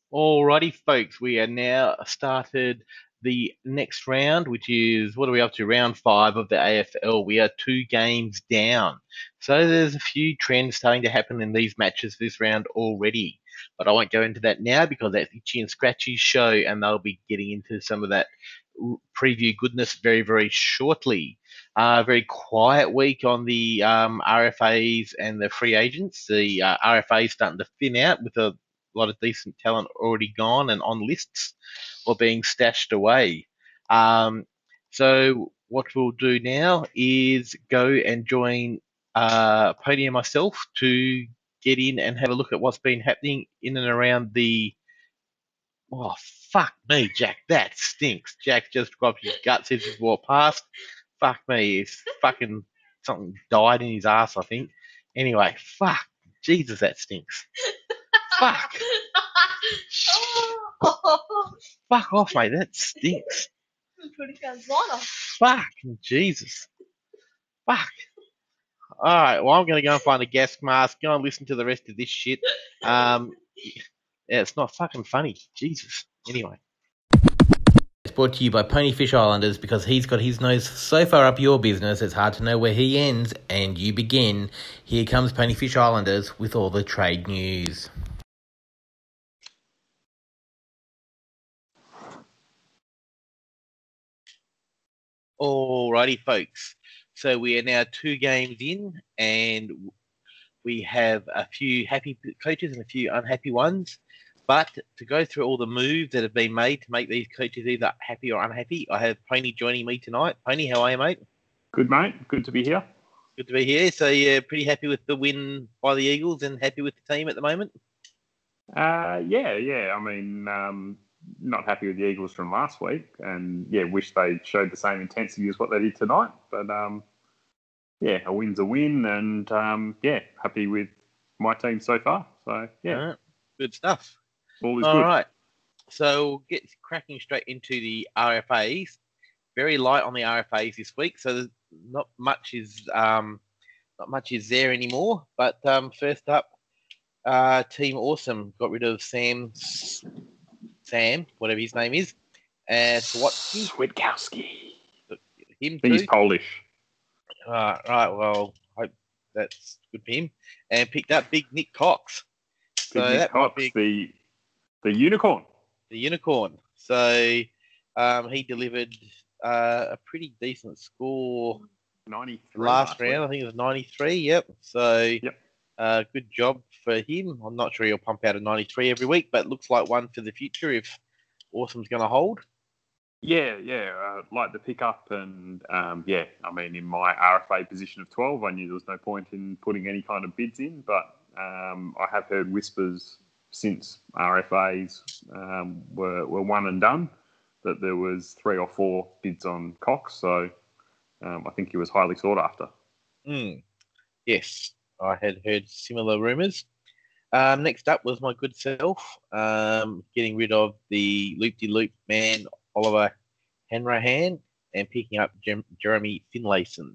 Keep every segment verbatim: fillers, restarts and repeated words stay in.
Alrighty, folks, we are now started the next round, which is what are we up to? Round five of the A F L. We are two games down. So there's a few trends starting to happen in these matches this round already. But I won't go into that now because that's Itchy and Scratchy's show, and they'll be getting into some of that preview goodness very, very shortly. Uh, very quiet week on the um, R F As and the free agents. The uh, R F As starting to thin out with a a lot of decent talent already gone and on lists or being stashed away. Um, so what we'll do now is go and join uh, Pony and myself to get in and have a look at what's been happening in and around the. Oh, fuck me, Jack. That stinks. Jack just dropped his guts as he walked past. Fuck me. It's fucking something died in his ass, I think. Anyway, fuck. Jesus, that stinks. Fuck. Fuck off, mate. That stinks. Fuck. Jesus. Fuck. Alright, well, I'm going to go and find a gas mask. Go and listen to the rest of this shit. Um, yeah, it's not fucking funny. Jesus. Anyway. It's brought to you by Ponyfish Islanders because he's got his nose so far up your business it's hard to know where he ends and you begin. Here comes Ponyfish Islanders with all the trade news. Alrighty, folks. So we are now two games in, and we have a few happy coaches and a few unhappy ones. But to go through all the moves that have been made to make these coaches either happy or unhappy, I have Pony joining me tonight. Pony, how are you, mate? Good, mate. Good to be here. Good to be here. So you're pretty happy with the win by the Eagles and happy with the team at the moment? Uh, yeah, yeah. I mean, um, not happy with the Eagles from last week, and yeah, wish they showed the same intensity as what they did tonight. But um, yeah, a win's a win, and um, yeah, happy with my team so far. So yeah, right. Good stuff. All is all good. All right. So we'll get cracking straight into the R F As. Very light on the R F As this week, so there's not much is um, not much is there anymore. But um, first up, uh, Team Awesome got rid of Sam, Sam, whatever his name is, and Swatsky. Switkowski. Him I think he's Polish. Uh, right, well, hope that's good for him. And picked up Big Nick Cox. Big so Nick that Cox, might be the the unicorn. The unicorn. So um, he delivered uh, a pretty decent score. ninety-three last, last round. week. I think it was ninety-three. Yep. So yep. Uh, good job for him. I'm not sure he'll pump out a ninety-three every week, but looks like one for the future if Awesome's going to hold. Yeah, yeah, uh, like the pickup, and um, yeah, I mean, in my R F A position of twelve, I knew there was no point in putting any kind of bids in, but um, I have heard whispers since R F As um, were, were one and done that there was three or four bids on Cox, so um, I think he was highly sought after. Mm. Yes, I had heard similar rumours. Um, next up was my good self, um, getting rid of the loop-de-loop man, Oliver Hanrahan, and picking up Jer- Jeremy Finlayson.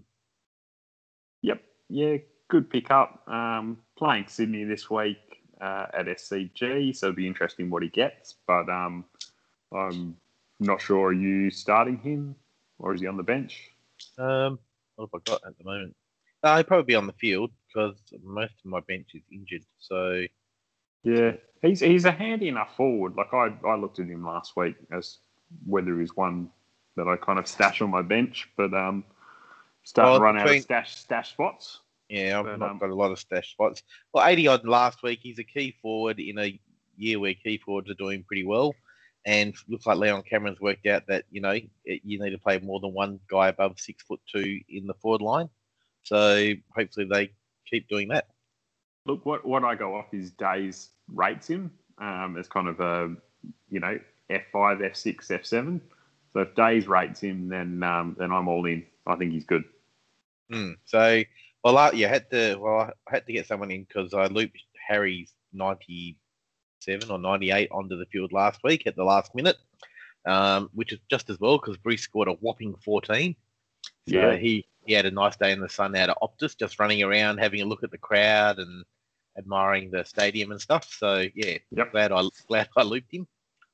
Yep, yeah, good pickup. Um, playing Sydney this week uh, at S C G, so it'll be interesting what he gets. But um, I'm not sure. Are you starting him, or is he on the bench? Um, what have I got at the moment? Uh, he'll probably be on the field because most of my bench is injured. So yeah, he's he's a handy enough forward. Like I I looked at him last week as whether he's one that I kind of stash on my bench, but um, starting well, to run between, out of stash stash spots. Yeah, I've but, not um, got a lot of stash spots. Well, eighty odd last week. He's a key forward in a year where key forwards are doing pretty well, and looks like Leon Cameron's worked out that you know it, you need to play more than one guy above six foot two in the forward line. So hopefully they keep doing that. Look, what what I go off is Days rates him um, as kind of a you know F five, F six, F seven. So if Days rates him, then um, then I'm all in. I think he's good. Mm, so well, I, yeah, had to well I had to get someone in because I looped Harry's ninety-seven or ninety-eight onto the field last week at the last minute, um, which is just as well because Bruce scored a whopping fourteen. So yeah, he he had a nice day in the sun out of Optus, just running around, having a look at the crowd and admiring the stadium and stuff. So yeah, Yep. glad I glad I looped him.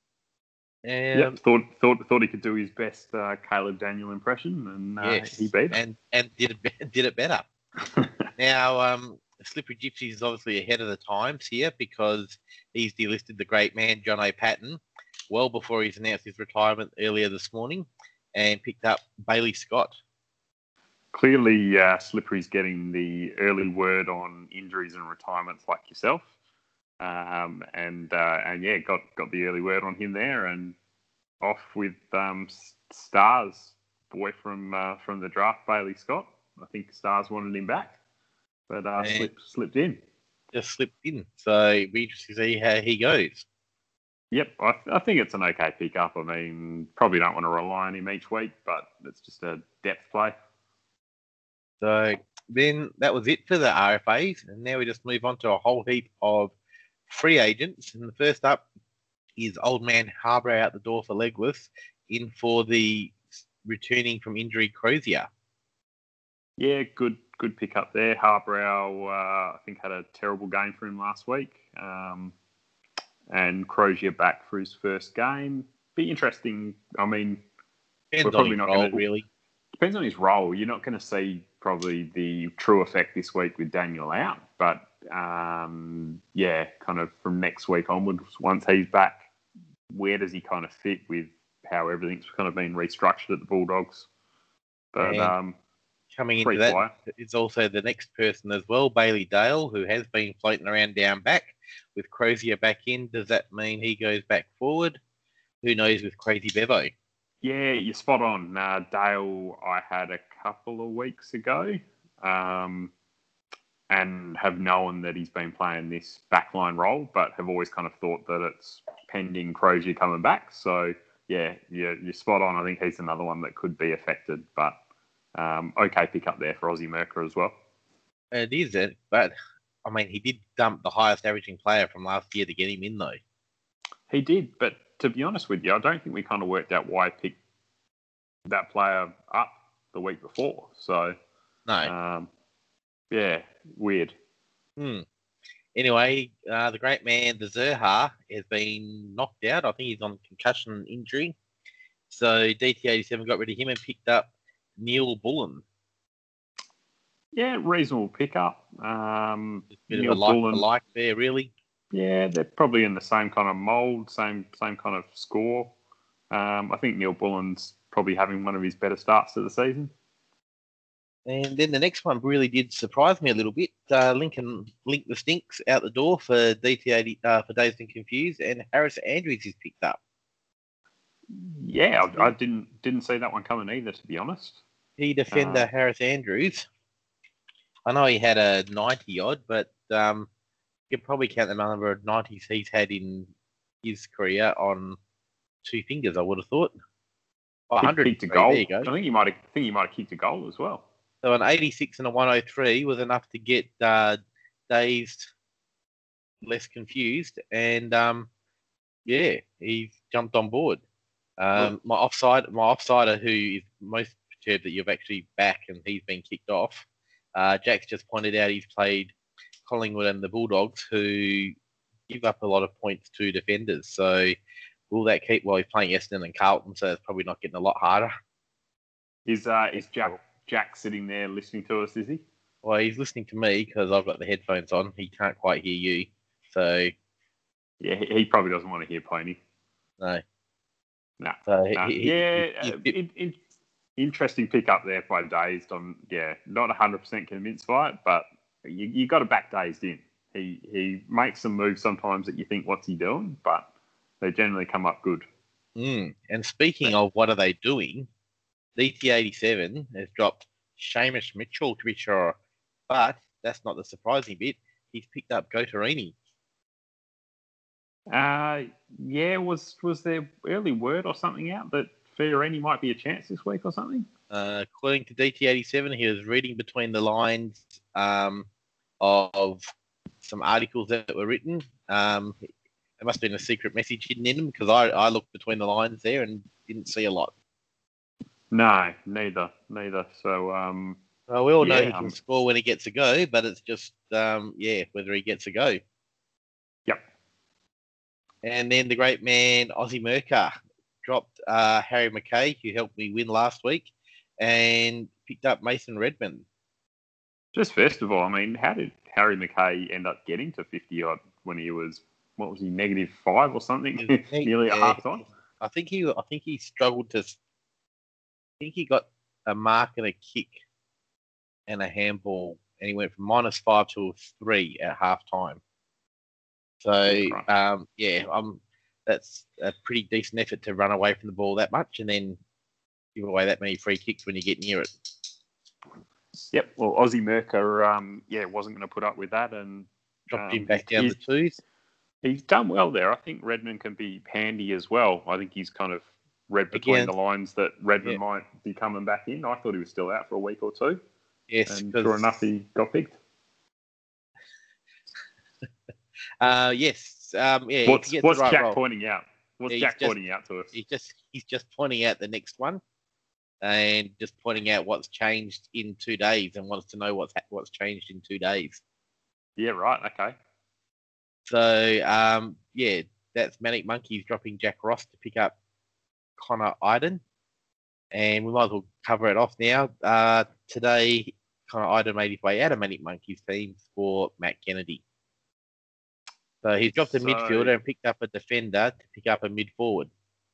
And Yep. Thought thought thought he could do his best uh, Caleb Daniel impression, and uh, yes, he beat him. and and did it did it better. Now, um, Slippery Gypsy is obviously ahead of the times here because he's delisted the great man John O'Patten well before he's announced his retirement earlier this morning, and picked up Bailey Scott. Clearly, uh, Slippery's getting the early word on injuries and retirements like yourself. Um, and uh, and yeah, got, got the early word on him there, and off with um, Stars boy from uh, from the draft, Bailey Scott. I think Stars wanted him back, but uh, slipped slipped in. Just slipped in, so it'd be interesting to see how he goes. Yep, I, I think it's an okay pickup. I mean, probably don't want to rely on him each week, but it's just a depth play. So then that was it for the R F As, and now we just move on to a whole heap of free agents. And the first up is old man Harbour out the door for Legless, in for the returning from injury Crozier. Yeah, good good pick up there. Harbour, uh, I think, had a terrible game for him last week. Um, and Crozier back for his first game. Be interesting. I mean, depends we're probably on his not role, going to really. Depends on his role. You're not going to see probably the true effect this week with Daniel out, but um, yeah, kind of from next week onwards, once he's back, where does he kind of fit with how everything's kind of been restructured at the Bulldogs? But and um, coming into that flyer. Is also the next person as well, Bailey Dale, who has been floating around down back. With Crozier back in, does that mean he goes back forward? Who knows with Crazy Bevo? Yeah, you're spot on. Uh, Dale, I had a couple of weeks ago, um, and have known that he's been playing this backline role, but have always kind of thought that it's pending Crozier coming back. So yeah, you're, you're spot on. I think he's another one that could be affected, but um, okay pick up there for Aussie Merker as well. It isn't, but I mean, he did dump the highest averaging player from last year to get him in, though. He did, but to be honest with you, I don't think we kind of worked out why he picked that player up the week before. So, no. Um, yeah, weird. Hmm. Anyway, uh, the great man, the Zerha, has been knocked out. I think he's on concussion injury. So D T eighty-seven got rid of him and picked up Neil Bullen. Yeah, reasonable pickup. Um, bit Neil of a like Bullen, like there, really. Yeah, they're probably in the same kind of mould, same same kind of score. Um, I think Neil Bullen's probably having one of his better starts to the season. And then the next one really did surprise me a little bit. Uh, Lincoln Link the Stinks out the door for D T eighty uh, for Dazed and Confused, and Harris Andrews is picked up. Yeah, I, I didn't didn't see that one coming either, to be honest. He defender uh, Harris Andrews. I know he had a ninety odd, but um, you could probably count the number of nineties he's had in his career on two fingers. I would have thought. one hundred kicked a goal. There you go. I think he might have. I think he might have kicked a goal as well. So an eighty-six and a one oh three was enough to get uh, Dazed less confused, and um, yeah, he jumped on board. Um, my offside, my offsider, who is most perturbed that you've actually back and he's been kicked off. Uh, Jack's just pointed out he's played Collingwood and the Bulldogs, who give up a lot of points to defenders. So will that keep? Well, he's playing Essendon and Carlton, so it's probably not getting a lot harder. Is uh, is Jack Jack sitting there listening to us? Is he? Well, he's listening to me because I've got the headphones on. He can't quite hear you, so yeah, he, he probably doesn't want to hear Pliny. No. No. So no. He, yeah, he, he, uh, in, in, interesting pick up there by Dazed. On yeah, not one hundred percent convinced by it, but you you got to back Dazed in. He he makes some moves sometimes that you think, what's he doing? But they generally come up good. Mm. And speaking of what are they doing, D T eighty-seven has dropped Seamus Mitchell to be sure, but that's not the surprising bit. He's picked up Gotarini. Uh, yeah, was was there early word or something out that Fiorini might be a chance this week or something? Uh, according to D T eighty-seven, he was reading between the lines um, of some articles that were written. Um, there must have been a secret message hidden in them because I, I looked between the lines there and didn't see a lot. No, neither, neither. So, um, Well, we all know Yeah, he can um, score when he gets a go, but it's just, um, yeah, whether he gets a go. Yep. And then the great man, Aussie Merker, dropped uh, Harry McKay, who helped me win last week, and picked up Mason Redmond. Just first of all, I mean, how did Harry McKay end up getting to fifty odd when he was, what was he, negative five or something, He- nearly yeah, at half time? I think he, I think he struggled to. I think he got a mark and a kick and a handball, and he went from minus five to a three at half time. So, Right. um, yeah, um, that's a pretty decent effort to run away from the ball that much and then give away that many free kicks when you get near it. Yep. Well, Aussie Merker, um, yeah, wasn't going to put up with that, and Dropped um, him back he's, down he's, the twos. he's done well there. I think Redmond can be handy as well. I think he's kind of read between Again, the lines that Redmond yeah. might be coming back in. I thought he was still out for a week or two. Yes, And because sure enough, he got picked. uh, yes, um, yeah. What's, if he gets what's the right Jack role, pointing out? What's He's Jack just- pointing out to us? he's just he's just pointing out the next one, and just pointing out what's changed in two days, and wants to know what's ha- what's changed in two days. Yeah, right. Okay. So, um, yeah, that's Manic Monkeys dropping Jack Ross to pick up Connor Iden. And we might as well cover it off now. Uh, today, Connor Iden made his way out of Manic Monkeys team for Matt Kennedy. So he's dropped a So- midfielder and picked up a defender to pick up a mid forward.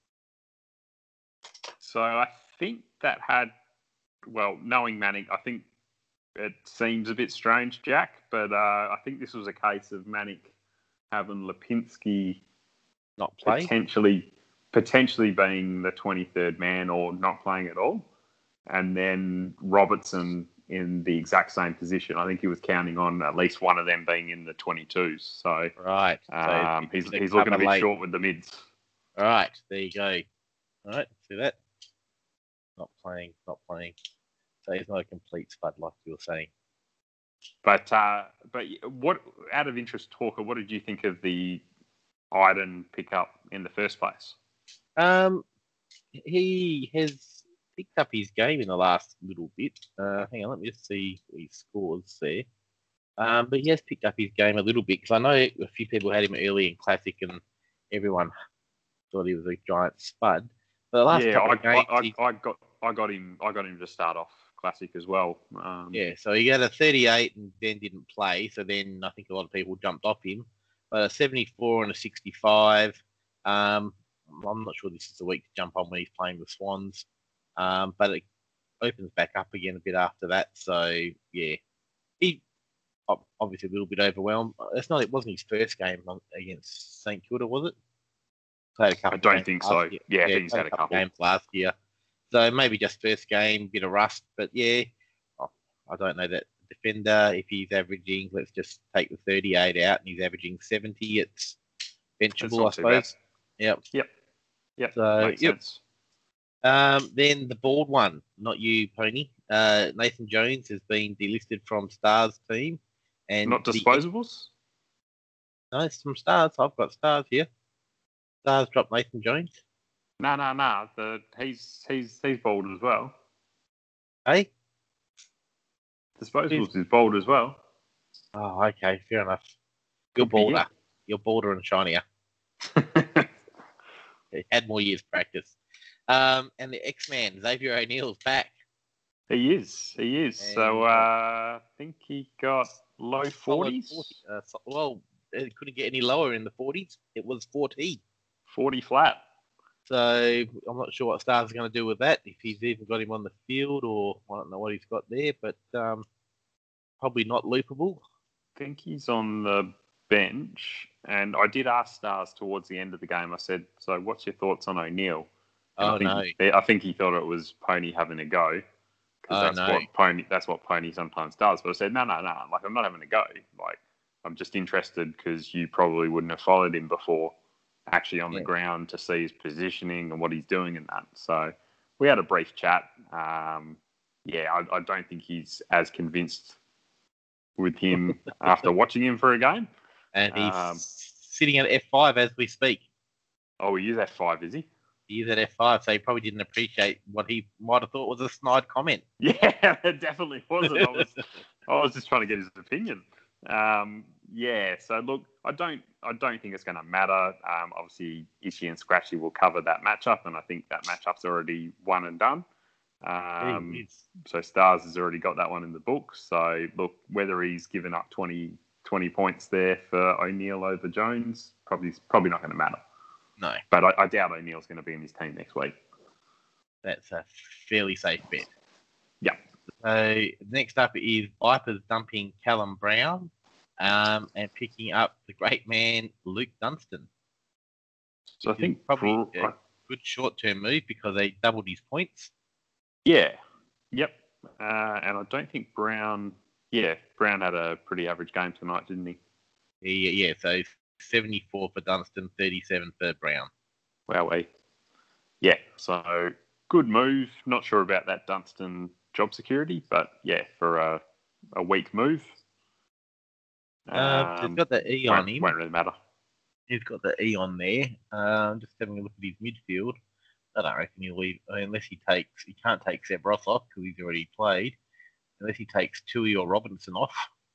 So I think that had, well, knowing Manning, I think it seems a bit strange, Jack, but uh, I think this was a case of Manic having Lipinski Not play. potentially potentially being the twenty-third man or not playing at all, and then Robertson in the exact same position. I think he was counting on at least one of them being in the twenty-twos. So, Right. So um, he's, the he's looking a cover bit late. short with the mids. All right. There you go. All right. See that? Not playing. Not playing. So he's not a complete spud like you were saying. But uh, but what, out of interest, Talker, what did you think of the Iden pickup in the first place? Um, he has picked up his game in the last little bit. Uh, hang on, let me just see what his scores there. Um, but he has picked up his game a little bit because I know a few people had him early in Classic and everyone thought he was a giant spud. But the last yeah, couple I, of games, I, he's- I, I got I got him I got him to start off Classic as well. Um, yeah, so he got a thirty-eight and then didn't play. So then I think a lot of people jumped off him. But a seventy-four and a sixty-five. Um, I'm not sure this is the week to jump on when he's playing the Swans. Um, but it opens back up again a bit after that. So yeah, he ob- obviously a little bit overwhelmed. It's not. It wasn't his first game against St Kilda, was it? Played a couple I don't games think last so. year. Yeah, I think he's played had a couple. games last year. So maybe just first game, bit of rust. But yeah, oh, I don't know that defender. If he's averaging, let's just take the thirty-eight out, and he's averaging seventy. It's That's benchable, I not too bad. suppose. Yep. Yep. Yep. So, Makes yep. sense. Um, then the bald one, not you, Pony. Uh, Nathan Jones has been delisted from Stars team, and Not the- disposables? no, it's from Stars. I've got Stars here. Stars dropped Nathan Jones. No, no, no. The he's he's he's bold as well. Hey. Disposables is bold as well. Oh, okay, fair enough. You're Could be bolder. him. You're bolder and shinier. He had more years practice. Um, and the X-Man, Xavier O'Neill's back. He is. He is. so And, uh, uh, I think he got low Solid forties. forty. Uh, so, well, it couldn't get any lower in the forties. It was fourteen. forty flat. So I'm not sure what Stars are going to do with that. If he's even got him on the field, or I don't know what he's got there, but um, probably not loopable. I think he's on the bench. And I did ask Stars towards the end of the game. I said, "So, what's your thoughts on O'Neill?" And Oh I think no! He, I think he thought it was Pony having a go. Because Oh, that's no. what Pony. That's what Pony sometimes does. But I said, no, no, no. Like, I'm not having a go. Like, I'm just interested because you probably wouldn't have followed him before, actually on the Yeah. ground to see his positioning and what he's doing and that. So we had a brief chat. Um, yeah, I, I don't think he's as convinced with him after watching him for a game. And he's Um, sitting at F five as we speak. Oh, he is F five, is he? He's at F five, so he probably didn't appreciate what he might have thought was a snide comment. Yeah, it definitely wasn't. I was, I was just trying to get his opinion. Um, yeah, so look, I don't, I don't think it's going to matter. Um, obviously, Ishii and Scratchy will cover that matchup, and I think that matchup's already won and done. Um, so Stars has already got that one in the book. So look, whether he's given up twenty, twenty points there for O'Neill over Jones, probably, probably not going to matter. No. But I, I doubt O'Neill's going to be in his team next week. That's a fairly safe bet. Yeah. So next up is Vipers dumping Callum Brown um, and picking up the great man Luke Dunstan. So I think probably for, a good short-term move because they doubled his points. Yeah. Yep. Uh, and I don't think Brown... Yeah, Brown had a pretty average game tonight, didn't he? Yeah, yeah. So seventy-four for Dunstan, thirty-seven for Brown. Wowee. Yeah, so good move. Not sure about that Dunstan job security, but yeah, for a, a weak move. Um, um, he's got the E on him. Won't really matter. He's got the E on there. Um, just having a look at his midfield. I don't reckon he'll leave unless he takes. He can't take Seb Ross off because he's already played. Unless he takes Tui or Robinson off.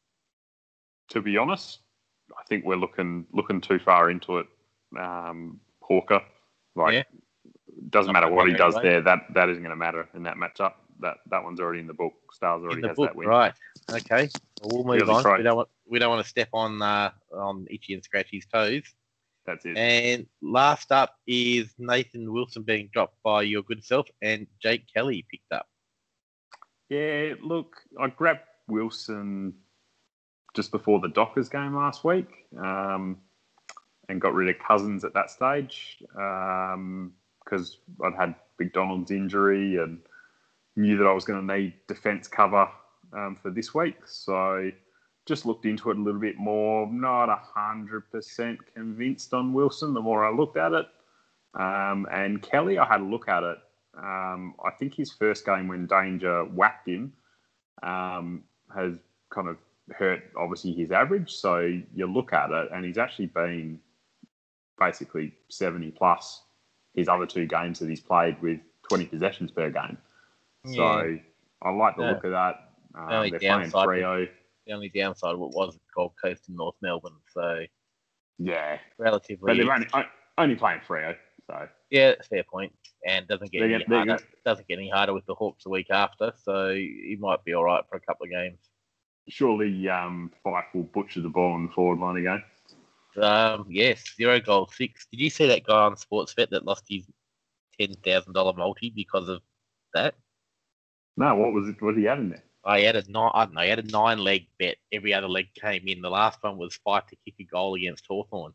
To be honest, I think we're looking looking too far into it. Um, Hawker, like, yeah. doesn't Not matter what he does anyway. there. That that isn't going to matter in that matchup. That that one's already in the book. Stars already has book, that win. Right. Okay. Well, we'll move really on. Tried. We don't want we don't want to step on uh, on Itchy and Scratchy's toes. That's it. And last up is Nathan Wilson being dropped by your good self, and Jake Kelly picked up. Yeah, look, I grabbed Wilson just before the Dockers game last week um, and got rid of Cousins at that stage because um, I'd had McDonald's injury and knew that I was going to need defence cover um, for this week. So just looked into it a little bit more. Not one hundred percent convinced on Wilson the more I looked at it. Um, and Kelly, I had a look at it. Um, I think his first game when Danger whacked him um, has kind of hurt, obviously, his average. So you look at it, and he's actually been basically seventy plus his other two games that he's played with twenty possessions per game. Yeah. So I like the yeah. look of that. Um, the they're playing Freo. The only downside was Gold Coast and North Melbourne. So yeah, relatively. But they're only, only playing Freo. So yeah, fair point. And doesn't get they're any gonna, harder. Doesn't get any harder with the Hawks the week after, so he might be all right for a couple of games. Surely, um, Fife will butcher the ball on the forward line again. Um, yes, zero goal six. Did you see that guy on Sportsbet that lost his ten thousand dollar multi because of that? No, what was it? What did he have in there? I had a nine. I don't know. He had a nine leg bet. Every other leg came in. The last one was Fife to kick a goal against Hawthorn.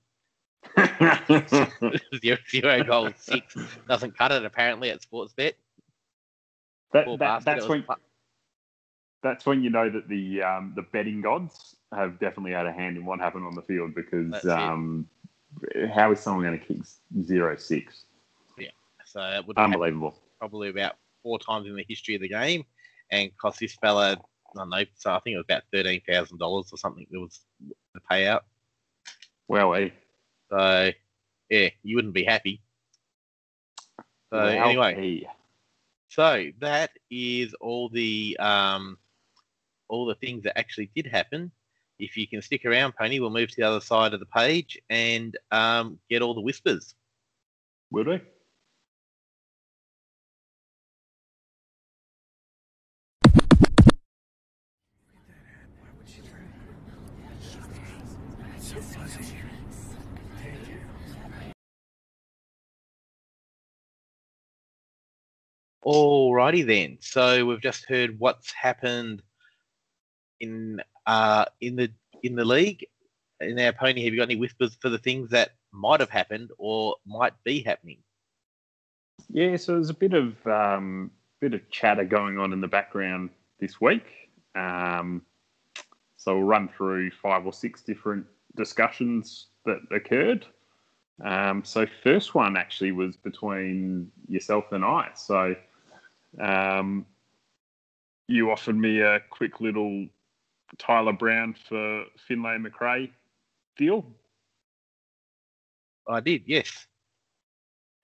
zero, zero goal six doesn't cut it apparently at Sportsbet. That, that that's when pu- that's when you know that the um, the betting gods have definitely had a hand in what happened on the field because um, how is someone going to kick zero six? Yeah, so it would unbelievable. Probably about four times in the history of the game, and cost this fella I don't know. So I think it was about thirteen thousand dollars or something. That was the payout. Well, eh. So, yeah, you wouldn't be happy. So, well, anyway. Hey. So, that is all the um, all the things that actually did happen. If you can stick around, Pony, we'll move to the other side of the page and um, get all the whispers. Will do. Alrighty then. So we've just heard what's happened in uh in the in the league. Now, Pony, have you got any whispers for the things that might have happened or might be happening? Yeah, so there's a bit of um, bit of chatter going on in the background this week. Um, so we'll run through five or six different discussions that occurred. Um, so first one actually was between yourself and I. So um, you offered me a quick little Tyler Brown for Finlay McRae deal. I did, yes.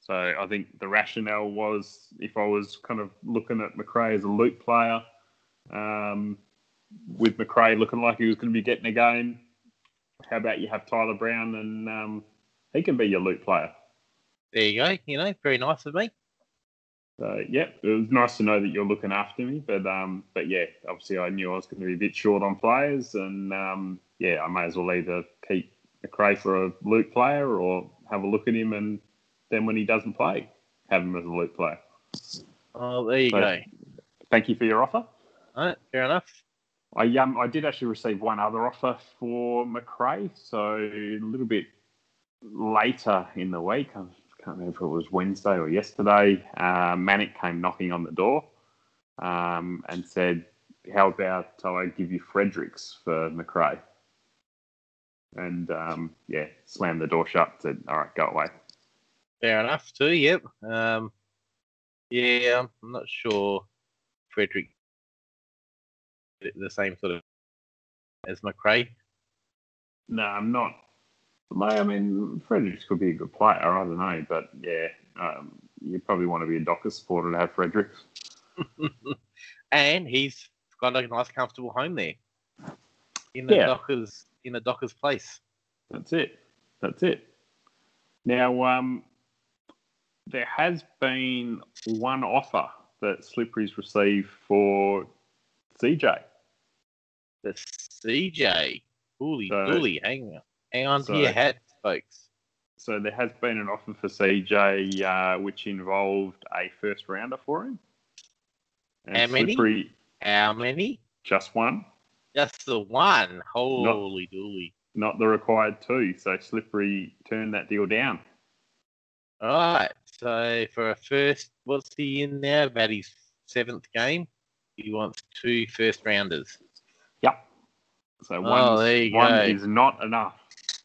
So I think the rationale was, if I was kind of looking at Macrae as a loop player, um, with Macrae looking like he was going to be getting a game, how about you have Tyler Brown and um, he can be your loop player. There you go. You know, very nice of me. So yeah, it was nice to know that you're looking after me. But um, but yeah, obviously I knew I was going to be a bit short on players, and um, yeah, I may as well either keep Macrae for a loop player or have a look at him, and then when he doesn't play, have him as a loop player. Oh, there you so, go. Thank you for your offer. All right, fair enough. I um I did actually receive one other offer for Macrae, so a little bit later in the week. I can't remember if it was Wednesday or yesterday. Uh, Manic came knocking on the door um, and said, "How about I give you Fredericks for Macrae?" And um, yeah, slammed the door shut. Said, "All right, go away." Fair enough too. Yep. Um, yeah, I'm not sure Frederick the same sort of as Macrae. No, I'm not. I mean, Fredericks could be a good player. I don't know, but yeah, um, you probably want to be a Dockers supporter to have Fredericks. And he's got a nice, comfortable home there in the Yeah. Dockers in the Dockers place. That's it. That's it. Now, um, there has been one offer that Slippery's received for C J. The C J, holy So- dooly, hang on, hang on so- to your hat, folks. So there has been an offer for C J, uh, which involved a first rounder for him. And How many? Slippery, How many? just one, Just the one. Holy dooly. not the required two. So Slippery turned that deal down. All right. So for a first, what's he in now? About his seventh game. He wants two first rounders. Yep. So one, Oh, there you one go. is not enough.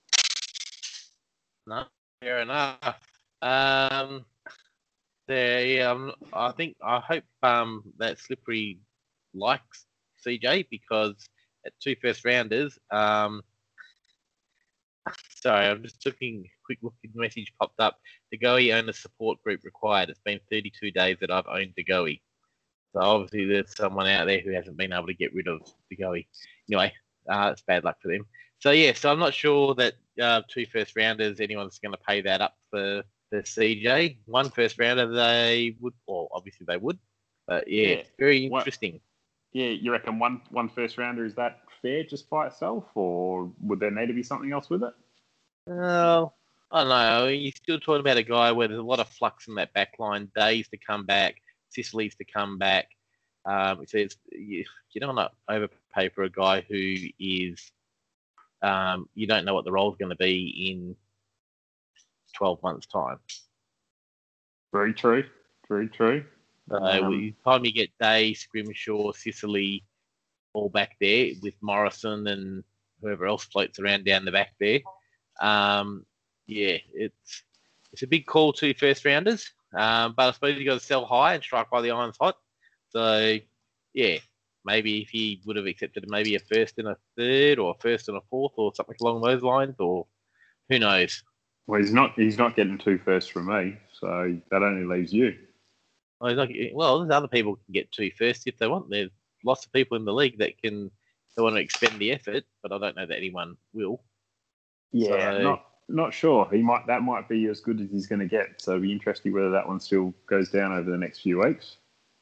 No, fair enough. Um, there, yeah, I'm, I think I hope um that Slippery likes C J because at two first rounders, um, sorry, I'm just looking. Quick look, message popped up. The Goey owner support group required. It's been thirty-two days that I've owned the Goey. So obviously there's someone out there who hasn't been able to get rid of the Goey. Anyway, uh, it's bad luck for them. So yeah, so I'm not sure that uh, two first rounders, anyone's going to pay that up for the C J. One first rounder, they would, well, obviously they would. But yeah, Yeah. very What- interesting. Yeah, you reckon one one first rounder, is that fair just by itself, or would there need to be something else with it? Well, I don't know. You're still talking about a guy where there's a lot of flux in that back line, days to come back, Sicily's to come back. Um, so it's, you, you don't want to overpay for a guy who is, um, you don't know what the role's going to be in twelve months' time. Very true. Very true. So Um, by the time you get Day, Scrimshaw, Sicily, all back there with Morrison and whoever else floats around down the back there, um, yeah, it's it's a big call to first rounders. Um, but I suppose you got to sell high and strike while the iron's hot. So yeah, maybe if he would have accepted maybe a first and a third, or a first and a fourth, or something along those lines, or who knows. Well, he's not. He's not getting two firsts from me, so that only leaves you. Well, like, well, there's other people can get two first if they want. There's lots of people in the league that can they want to expend the effort, but I don't know that anyone will. Yeah, So- not not sure. He might. That might be as good as he's going to get. So it'll be interesting whether that one still goes down over the next few weeks.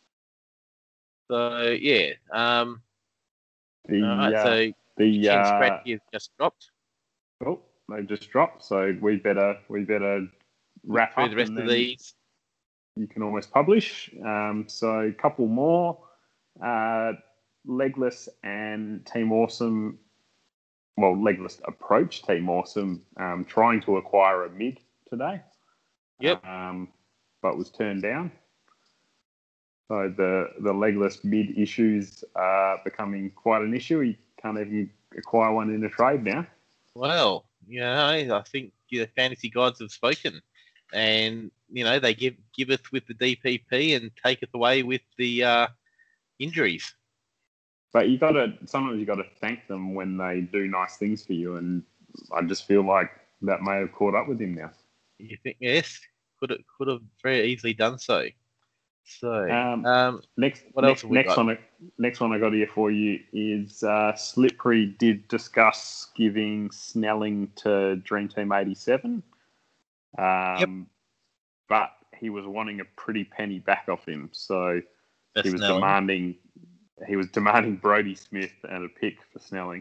So yeah, um, The all right. uh, so the Ken uh, Scratchy has just dropped. oh, they just dropped. So we better we better wrap Through up the rest and of then these. you can almost publish. Um, so a couple more. Uh, Legless and Team Awesome. Well, Legless approached Team Awesome, um, trying to acquire a mid today. Yep. Um, but was turned down. So the the Legless mid issues are becoming quite an issue. You can't even acquire one in a trade now. Well, you know, I think the fantasy gods have spoken, and you know they give giveth with the D P P and taketh away with the uh, injuries. But you got to sometimes you got to thank them when they do nice things for you, and I just feel like that may have caught up with him now. You think yes? Could have could have very easily done so. So, Um, um, next, what next, else have we next got? one, I- next one I got here for you is uh, Slippery did discuss giving Snelling to Dream Team eighty-seven. Um, Yep. But he was wanting a pretty penny back off him, so For he was Snelling. demanding he was demanding Brodie Smith and a pick for Snelling.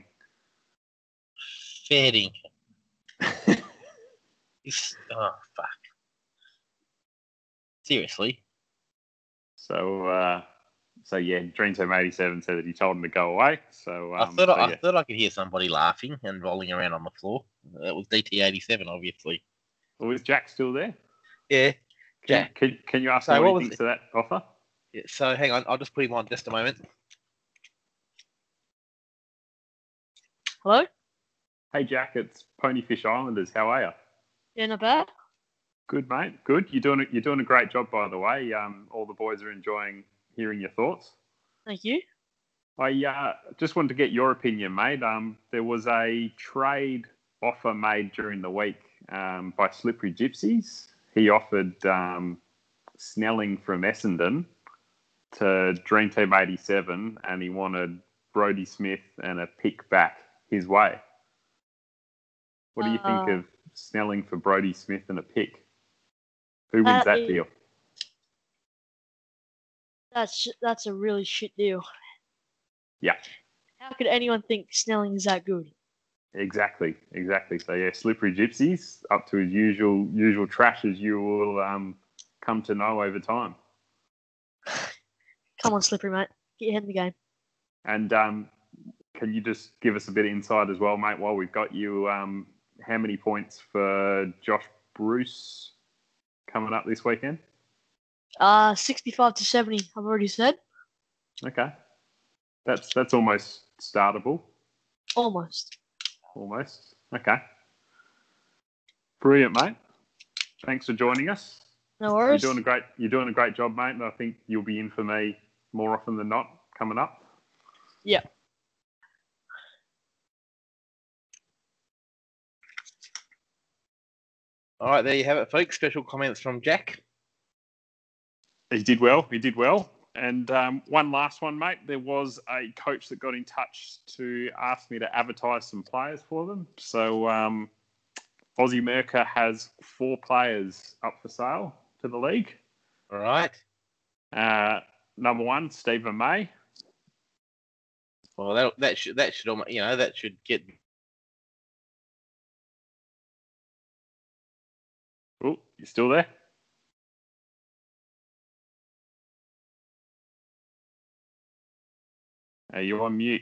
Fair dinkum. It's- oh fuck! Seriously. So, uh, so yeah, Dream Team eighty-seven said that he told him to go away. So, um, I thought so, I, yeah. I thought I could hear somebody laughing and rolling around on the floor. That was D T eighty-seven, obviously. Well, is Jack still there? Yeah. Can, Jack. can, can you ask So him what what he was thinks of that offer? Yeah, so hang on, I'll just put him on just a moment. Hello? Hey, Jack, it's Ponyfish Islanders. How are you? Yeah, not bad. Good, mate. Good. You're doing a, you're doing a great job, by the way. Um, all the boys are enjoying hearing your thoughts. Thank you. I uh, just wanted to get your opinion, mate. Um, there was a trade offer made during the week um, by Slippery Gypsies. He offered um, Snelling from Essendon to Dream Team eighty-seven, and he wanted Brodie Smith and a pick back his way. What do you think Uh, of Snelling for Brodie Smith and a pick? Who wins That that is- deal? That's sh- that's a really shit deal. Yeah, How could anyone think Snelling is that good? exactly, exactly. So yeah, Slippery Gypsies up to his usual usual trash as you will um, come to know over time. Come on, Slippery, mate. Get your head in the game. And um, can you just give us a bit of insight as well, mate, while we've got you? Um, how many points for Josh Bruce coming up this weekend? Uh, sixty-five to seventy, I've already said. Okay. That's that's almost startable. Almost. Almost. Okay. Brilliant, mate. Thanks for joining us. No You're worries. doing a great you're doing a great job, mate, and I think you'll be in for me more often than not coming up. Yeah. All right, there you have it, folks. Special comments from Jack. He did well. He did well. And um, one last one, mate. There was a coach that got in touch to ask me to advertise some players for them. So um, Aussie Merca has four players up for sale to the league. All right. Uh, number one, Stephen May. Well, that that should that should almo- you know that should get. Oh, you still there? Are you on mute?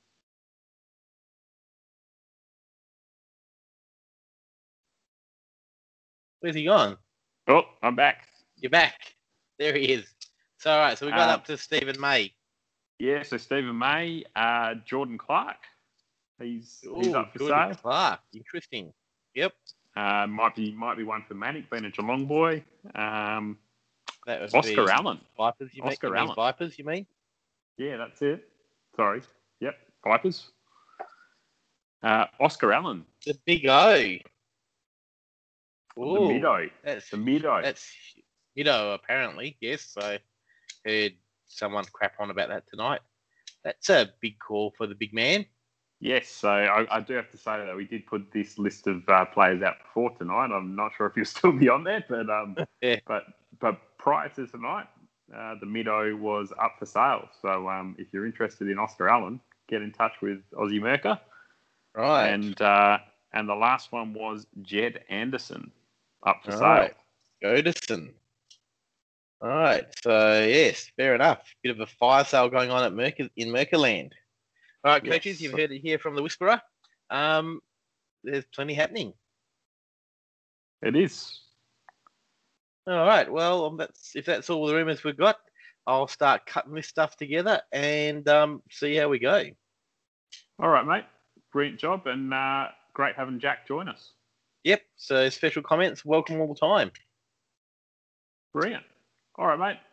Where's he gone? Oh, I'm back. You're back. There he is. So all right, so we got Uh, up to Stephen May. Yeah, so Stephen May, uh, Jordan Clark. He's he's Ooh, up for Jordan sale. Clark. Interesting. Yep. Uh, might be might be one for Manic, being a Geelong boy. Um, That was Oscar Allen. Vipers, you mean? Oscar You mean Allen. Vipers, you mean? Yeah, that's it. Sorry. Yep, Vipers. Uh, Oscar Allen, The big O. the Ooh, Mido. That's The Mido. That's Mido, apparently. Yes, I heard someone crap on about that tonight. That's a big call for the big man. Yes, so I, I do have to say that we did put this list of uh, players out before tonight. I'm not sure if you'll still be on there, but um, Yeah. but but prior to tonight, uh, the Mido was up for sale. So um, if you're interested in Oscar Allen, get in touch with Aussie Merca. Right. And uh, and the last one was Jed Anderson, up for All sale. right. Godison. All right. So, yes, fair enough. Bit of a fire sale going on at Merca, in Mercaland. All right, Yes. coaches, you've heard it here from the Whisperer. Um, there's plenty happening. It is. All right. Well, um, that's if that's all the rumours we've got, I'll start cutting this stuff together and um, see how we go. All right, mate. Brilliant job, and uh, great having Jack join us. Yep. So special comments, welcome all the time. Brilliant. All right, mate.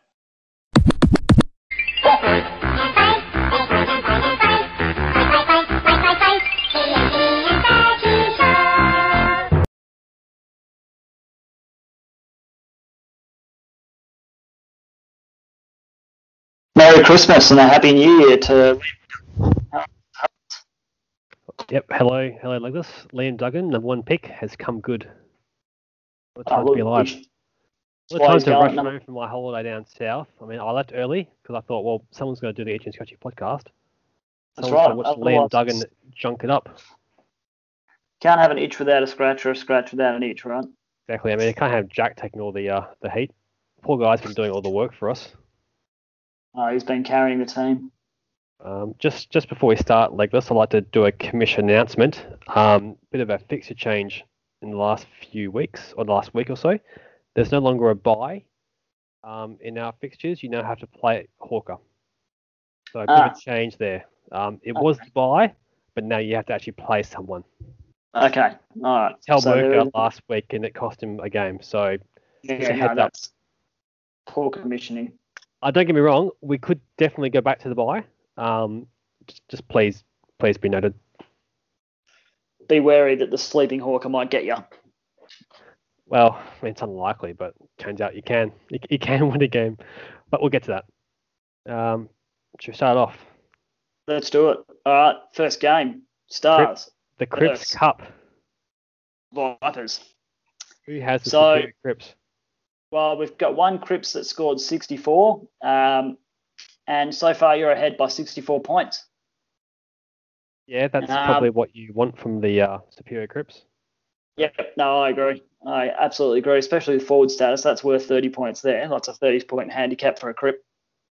Merry Christmas and a Happy New Year to. Yep, hello, hello, Douglas. Liam Duggan, number one pick, has come good. What a Oh, time to be look, alive. he's- What why a time he's to rush going- home from my holiday down south. I mean, I left early because I thought, well, someone's going to do the Itchy and Scratchy podcast. That's Someone's right. going to watch Otherwise Liam Duggan it's- junk it up. Can't have an itch without a scratch or a scratch without an itch, right? Exactly. I mean, you can't have Jack taking all the uh, the heat. Poor guy's been doing all the work for us. Oh, he's been carrying the team. Um, just just before we start, Legless, I'd like to do a commission announcement. Um, bit of a fixture change in the last few weeks, or the last week or so. There's no longer a bye um, in our fixtures. You now have to play Hawker. So a bit Ah. of a change there. Um, it was the bye, but now you have to actually play someone. Okay, all right. Tell So there Merker is- last week, and it cost him a game. So Yeah, just a no, heads up. that's poor commissioning. Uh, don't get me wrong, we could definitely go back to the bye. Um, just, just please, please be noted. Be wary that the sleeping hawker might get you. Well, I mean, it's unlikely, but turns out you can. You, you can win a game. But we'll get to that. Um, should we start off? Let's do it. All right, first game. Stars. The Crips Yes. Cup. Vipers. Who has the So- superior Crips? Well, we've got one Crips that scored sixty-four, um, and so far you're ahead by sixty-four points. Yeah, that's Um, probably what you want from the uh, superior Crips. Yep, no, I agree. I absolutely agree, especially with forward status. That's worth thirty points there. That's a thirty-point handicap for a Crip.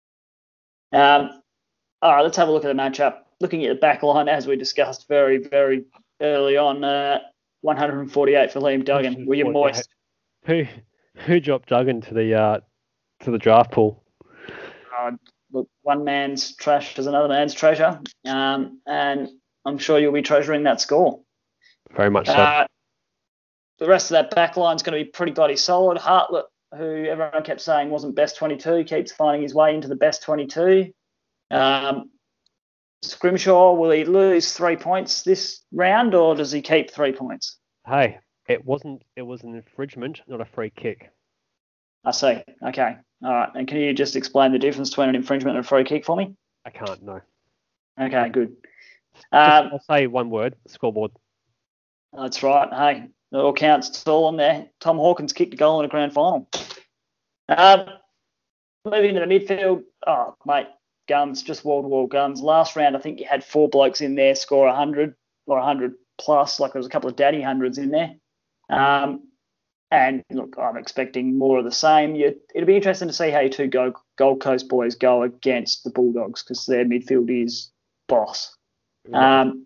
Um, all right, let's have a look at the matchup. Looking at the back line, as we discussed very, very early on, uh, one hundred forty-eight for Liam Duggan. Were you moist? Who who dropped Duggan to the uh, to the draft pool? Uh, look, one man's trash is another man's treasure, um, and I'm sure you'll be treasuring that score. Very much so. Uh, the rest of that back line is going to be pretty bloody solid. Hartlett, who everyone kept saying wasn't best twenty-two, keeps finding his way into the best twenty-two. Um, Scrimshaw, will he lose three points this round, or does he keep three points? Hey, it wasn't. It was an infringement, not a free kick. I see. Okay. All right. And can you just explain the difference between an infringement and a free kick for me? I can't. No. Okay, good. Just, Um, I'll say one word: scoreboard. That's right. Hey, it all counts. It's all on there. Tom Hawkins kicked a goal in a grand final. Um, moving to the midfield. Oh, mate, guns, just wall-to-wall guns. Last round, I think you had four blokes in there score one hundred or one hundred plus. Like there was a couple of daddy hundreds in there. Um, and look, I'm expecting more of the same. You, it'll be interesting to see how you two go, Gold Coast boys go against the Bulldogs because their midfield is boss. Um,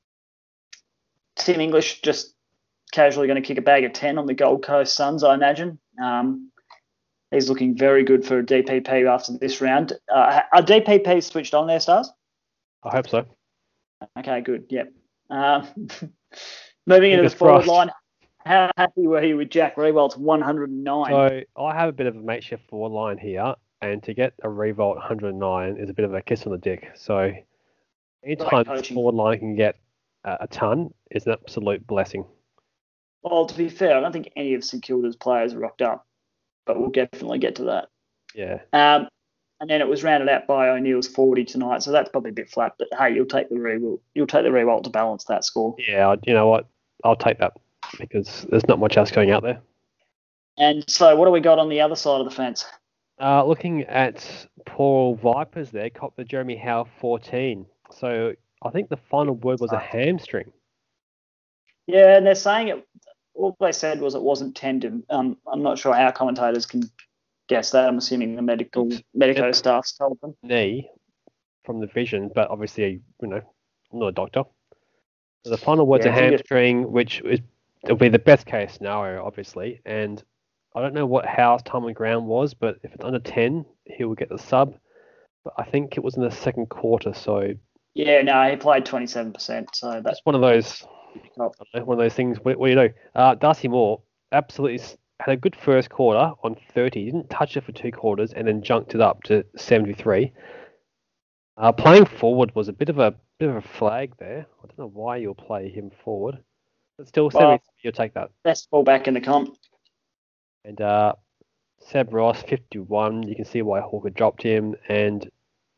Tim English just casually going to kick a bag of ten on the Gold Coast Suns, I imagine. Um, he's looking very good for a D P P after this round. Uh, are D P P switched on there, Stars? I hope so. Okay, good. Yep. Um, moving into Fingers the forward crossed. line, how happy were you with Jack Rewald's one hundred nine? So I have a bit of a makeshift forward line here, and to get a revolt one hundred nine is a bit of a kiss on the dick. So anytime this coaching. forward line can get a, a ton is an absolute blessing. Well, to be fair, I don't think any of St Kilda's players rocked up, but we'll definitely get to that. Yeah. Um, and then it was rounded out by O'Neill's forty tonight, so that's probably a bit flat. But hey, you'll take the revolt. You'll take the revolt to balance that score. Yeah, I- you know what? I'll take that because there's not much else going out there. And so, what do we got on the other side of the fence? Uh, looking at Paul Vipers there, cop the Jeremy Howe fourteen. So I think the final word was a hamstring. Yeah, and they're saying it. All they said was it wasn't tendon. Um, I'm not sure how commentators can guess that. I'm assuming the medical medico It's- staff told them. Knee from the vision, but obviously, you know, I'm not a doctor. So the final word's Yeah, a I think it- hamstring, which is it'll be the best case scenario, obviously. And I don't know what Howe's time on ground was, but if it's under ten, he will get the sub. But I think it was in the second quarter, so Yeah, no, he played twenty-seven percent, so that's that's one of those top. I don't know, one of those things. What, what do you know? Uh, Darcy Moore absolutely s- had a good first quarter on thirty. He didn't touch it for two quarters and then junked it up to seventy-three. Uh, playing forward was a bit of a bit of a flag there. I don't know why you'll play him forward, but still, Well- seventy-three, you'll take that. Best fullback in the comp. And uh, Seb Ross, fifty-one. You can see why Hawker dropped him. And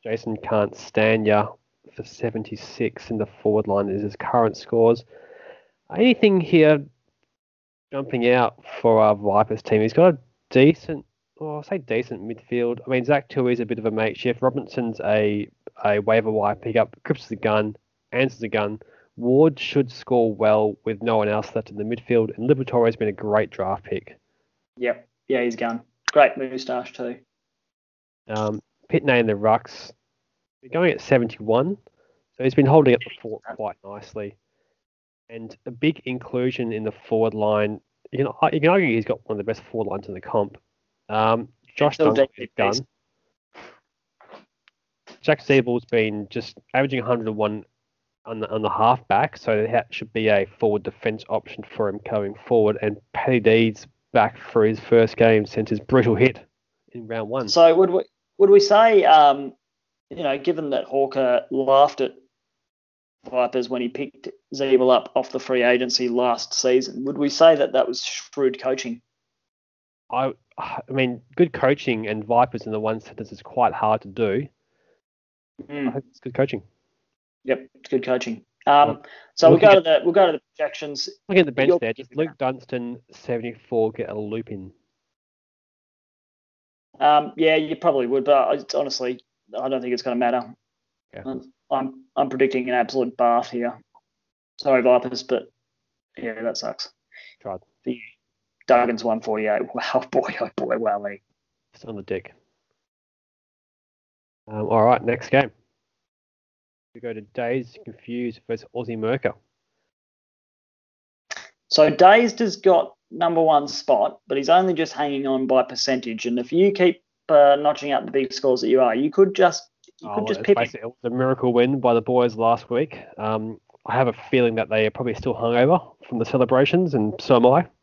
Jason can't stand ya for seventy-six in the forward line is his current scores. Anything here jumping out for our Vipers team? He's got a decent, well, I'll say decent midfield. I mean, Zach Tui is a bit of a makeshift. Robinson's a, a waiver wire pickup. Cripps is a gun. Answer's a gun. Ward should score well with no one else left in the midfield. And Liberatore has been a great draft pick. Yep. Yeah, he's a gun. Great moustache too. Um, Pitney in the rucks. They're going at seventy-one. So he's been holding up the fort quite nicely. And a big inclusion in the forward line. You can, you can argue he's got one of the best forward lines in the comp. Um, Josh Dunkley is done. Jack Siebel's been just averaging one hundred one on the, on the half back, so that should be a forward defence option for him going forward. And Paddy Deeds back for his first game since his brutal hit in round one. So would we would we say, um, you know, given that Hawker laughed at Vipers when he picked Zeeble up off the free agency last season, would we say that that was shrewd coaching? I, I mean, good coaching and Vipers in the one sentence is quite hard to do. Mm. I think it's good coaching. Yep, it's good coaching. Um, so we'll go to the we'll go to the projections. Look at the bench You're, there. Just Luke Dunstan, seventy-four, get a loop in. Um, yeah, you probably would, but it's, honestly, I don't think it's going to matter. Yeah. I'm, I'm I'm predicting an absolute bath here. Sorry, Vipers, but yeah, that sucks. Tried. The Duggan's one forty-eight. Wow, boy, oh boy, wow, Lee. It's on the dick. Um, all right, next game. We go to Dazed Confused versus Aussie Merker. So Dazed has got number one spot, but he's only just hanging on by percentage. And if you keep uh, notching out the big scores that you are, you could just you could Oh, just let's pip face it. it, it was a miracle win by the boys last week. Um, I have a feeling that they are probably still hungover from the celebrations, and so am I.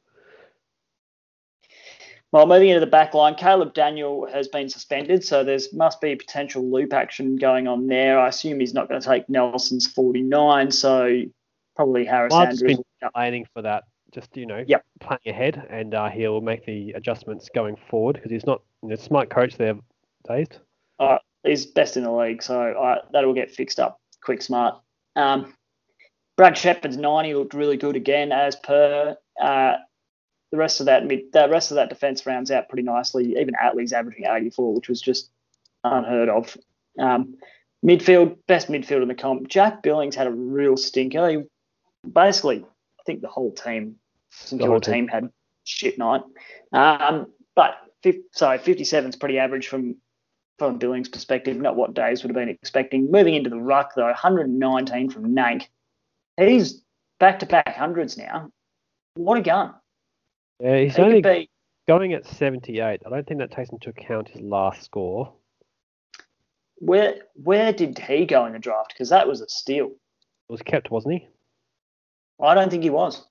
Well, moving into the back line, Caleb Daniel has been suspended, so there's must be potential loop action going on there. I assume he's not going to take Nelson's forty-nine, so probably Harris Well, I've just Andrews. been planning for that, just, you know, Yep. planning ahead, and uh, he'll make the adjustments going forward because he's not, you know, smart coach there, Dazed. Uh, he's best in the league, so uh, that'll get fixed up quick, smart. Um, Brad Shepard's ninety looked really good again, as per. Uh, the rest of that mid, the rest of that defence rounds out pretty nicely. Even Atlee's averaging eighty-four, which was just unheard of. Um, midfield, best midfield in the comp. Jack Billings had a real stinker. He, basically, I think the whole team, since The your whole team team. had shit night. Um, but so fifty-seven is pretty average from from Billings' perspective, not what Days would have been expecting. Moving into the ruck, though, one hundred nineteen from Nank. He's back-to-back hundreds now. What a gun. Yeah, he's He only could be, going at seventy-eight. I don't think that takes into account his last score. where where did he go in the draft? Because that was a steal. It was kept, wasn't he? I don't think he was.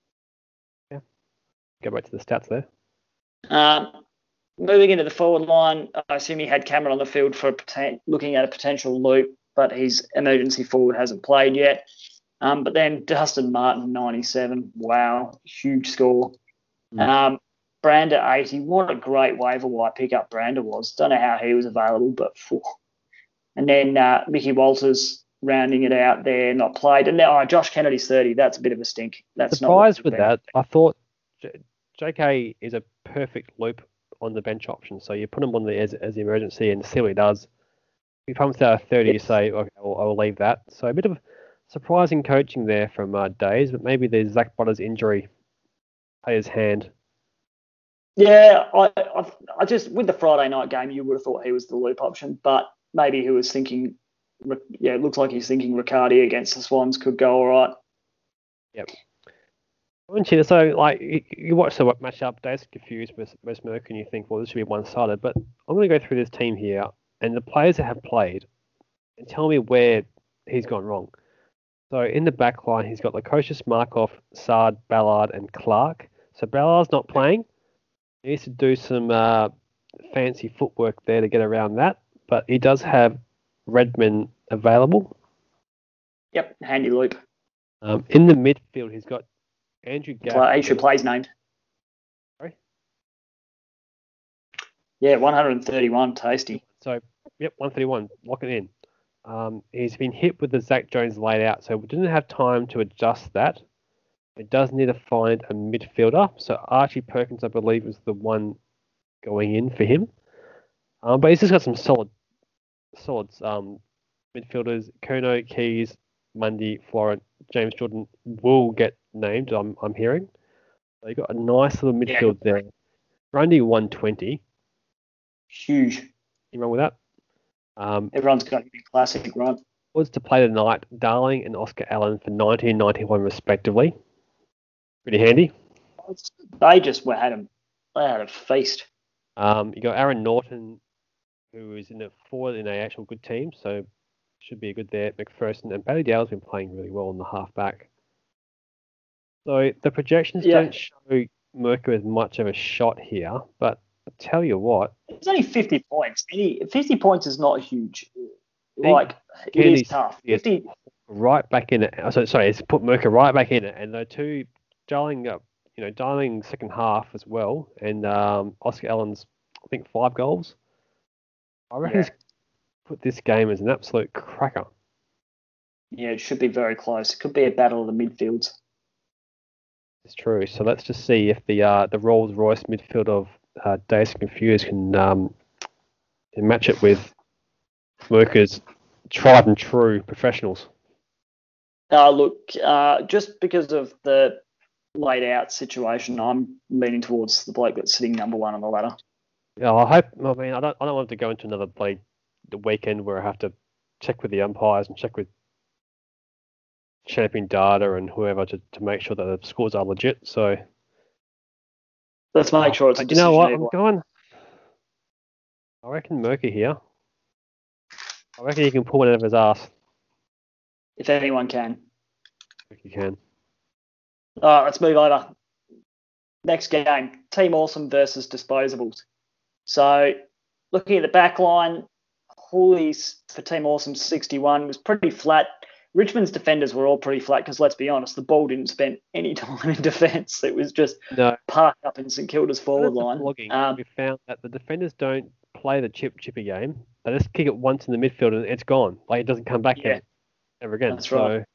Go back to the stats there. Um, moving into the forward line, I assume he had Cameron on the field for a poten- looking at a potential loop, but his emergency forward hasn't played yet. Um, but then Dustin Martin, ninety-seven. Wow, huge score. Mm. Um, Brander, eighty. What a great waiver wire pickup Brander was. Don't know how he was available, but phew. And then uh, Mickey Walters rounding it out there, not played. And now oh, Josh Kennedy's thirty. That's a bit of a stink. That's Surprised not with that. I thought J- JK is a perfect loop on the bench option. So you put him on the as, as the emergency and see what he does. If he pumps out a thirty, Yes. you say, okay, I'll, I'll leave that. So a bit of surprising coaching there from uh, Days, but maybe the Zach Butters injury played his hand. Yeah, I, I, I just with the Friday night game, you would have thought he was the loop option, but maybe he was thinking. Yeah, it looks like he's thinking Riccardi against the Swans could go all right. Yep. Wouldn't you? So, like, you, you watch the matchup, Days Confused with West Merck, and you think, well, this should be one-sided. But I'm going to go through this team here, and the players that have played, and tell me where he's gone wrong. So, in the back line, he's got Lukosius, Markov, Sard, Ballard, and Clark. So, Ballard's not playing. He needs to do some uh, fancy footwork there to get around that. But he does have Redmond available. Yep, handy loop. Um, in the midfield, he's got Andrew Gaff. Play, he should plays named. Sorry? Yeah, one hundred thirty-one, tasty. So Yep, one thirty-one. Lock it in. Um, he's been hit with the Zach Jones laid out, so we didn't have time to adjust that. It does need to find a midfielder. So Archie Perkins, I believe, was the one going in for him. Um, but he's just got some solid, solid um, midfielders. Kono, Keys, Mundy, Florent, James Jordan will get named. I'm I'm hearing. So you got a nice little midfield Yeah. there. Grundy one twenty. Huge. You wrong with that? Um, Everyone's got to be classic, right? was to play tonight, Darling and Oscar Allen for nineteen ninety-one respectively. Pretty handy. They just were had a they had a feast. Um, you got Aaron Norton, who is in a forward in a actual good team, so should be a good there. McPherson and Bailey Dowell's been playing really well on the halfback. So the projections Yeah. don't show Merker as much of a shot here, but I tell you what, It's only fifty points. Any fifty points is not huge. He- Like it Candy's- is tough. yes. Fifty. right back in it. oh, So sorry, it's put Merker right back in it, and the two Darling up, you know, Darling second half as well, and um, Oscar Allen's I think five goals. I reckon Yeah. he's put this game as an absolute cracker. Yeah, it should be very close. It could be a battle of the midfields. It's true. So let's just see if the uh, the Rolls Royce midfield of uh, Dazed and Confused can um, can match it with Merker's tried and true professionals. Uh, look, uh, just because of the laid out situation, I'm leaning towards the bloke that's sitting number one on the ladder. Yeah, I hope. I mean, I don't. I don't want to go into another play the weekend where I have to check with the umpires and check with champion data and whoever to, to make sure that the scores are legit. So Let's make sure it's a But you know decision. what? either I'm way. going. I reckon Merker here. I reckon he can pull it out of his ass If anyone can. if he can. All right, let's move over. Next game, Team Awesome versus Disposables. So, looking at the back line, Hooley's for Team Awesome sixty-one was pretty flat. Richmond's defenders were all pretty flat because, let's be honest, the ball didn't spend any time in defence. It was just No, parked up in St Kilda's forward With the line. flogging, Um, we found that the defenders don't play the chip chippy game. They just kick it once in the midfield and it's gone. Like it doesn't come back Yeah. ever, ever again. That's so right.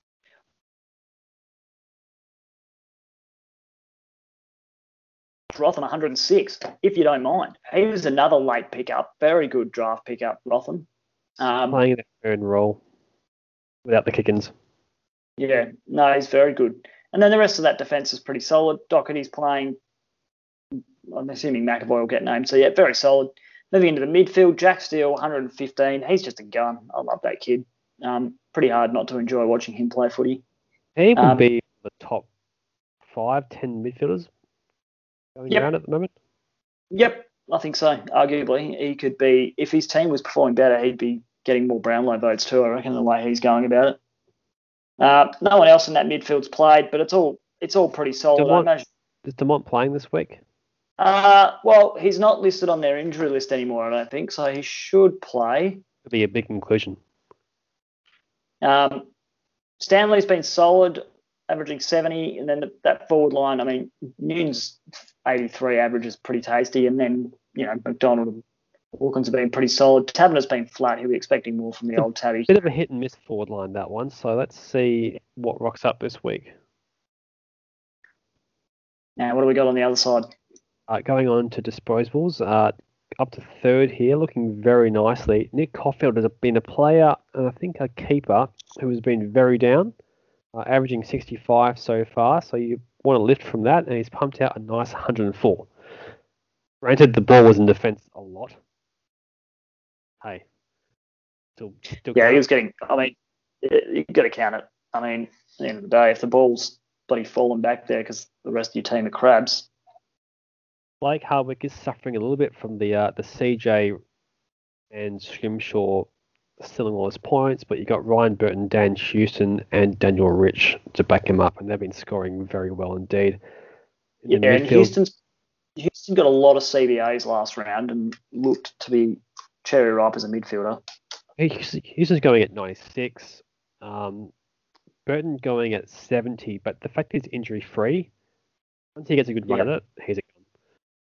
Rotham one hundred six, if you don't mind. He was another late pickup. Very good draft pickup, Rotham. Um, playing in a turn role without the kickins. Yeah, no, he's very good. And then the rest of that defence is pretty solid. Doherty's playing. I'm assuming McAvoy will get named. So, yeah, very solid. Moving into the midfield, Jack Steele, one hundred fifteen. He's just a gun. I love that kid. Um, pretty hard not to enjoy watching him play footy. He would Um, be the top five, ten midfielders going Yep. around at the moment. Yep, I think so. Arguably, he could be, if his team was performing better, he'd be getting more Brownlow votes too, I reckon, the way he's going about it. Uh, no one else in that midfield's played, but it's all it's all pretty solid. I Dumont- imagine. Is Demont playing this week? Uh, well, he's not listed on their injury list anymore, I don't think, so he should play. It'd be a big inclusion. Um, Stanley's been solid, averaging seventy, and then the, that forward line, I mean, Newton's eighty-three average is pretty tasty, and then, you know, McDonald and Hawkins have been pretty solid. Taverner's been flat. He'll be expecting more from the old Tabby. Bit of a hit and miss forward line, that one. So let's see what rocks up this week. Now, what do we got on the other side? Uh, going on to disposables, uh, up to third here, looking very nicely. Nick Caulfield has been a player and I think a keeper who has been very down, uh, averaging sixty-five so far. So you want to lift from that, and he's pumped out a nice one hundred four. Granted, the ball was in defence a lot. Hey, still, still Yeah, good. he was getting, I mean, you've got to count it. I mean, at the end of the day, if the ball's bloody falling back there because the rest of your team are crabs, Blake Hardwick is suffering a little bit from the uh, the C J and Scrimshaw stealing all his points, but you got Ryan Burton, Dan Houston, and Daniel Rich to back him up, and they've been scoring very well indeed. In the yeah, and midfield, Houston's Houston got a lot of C B As last round and looked to be cherry ripe as a midfielder. Houston's going at ninety-six. Um, Burton going at seventy, but the fact he's injury free, once he gets a good run Yep. at it, he's a gun.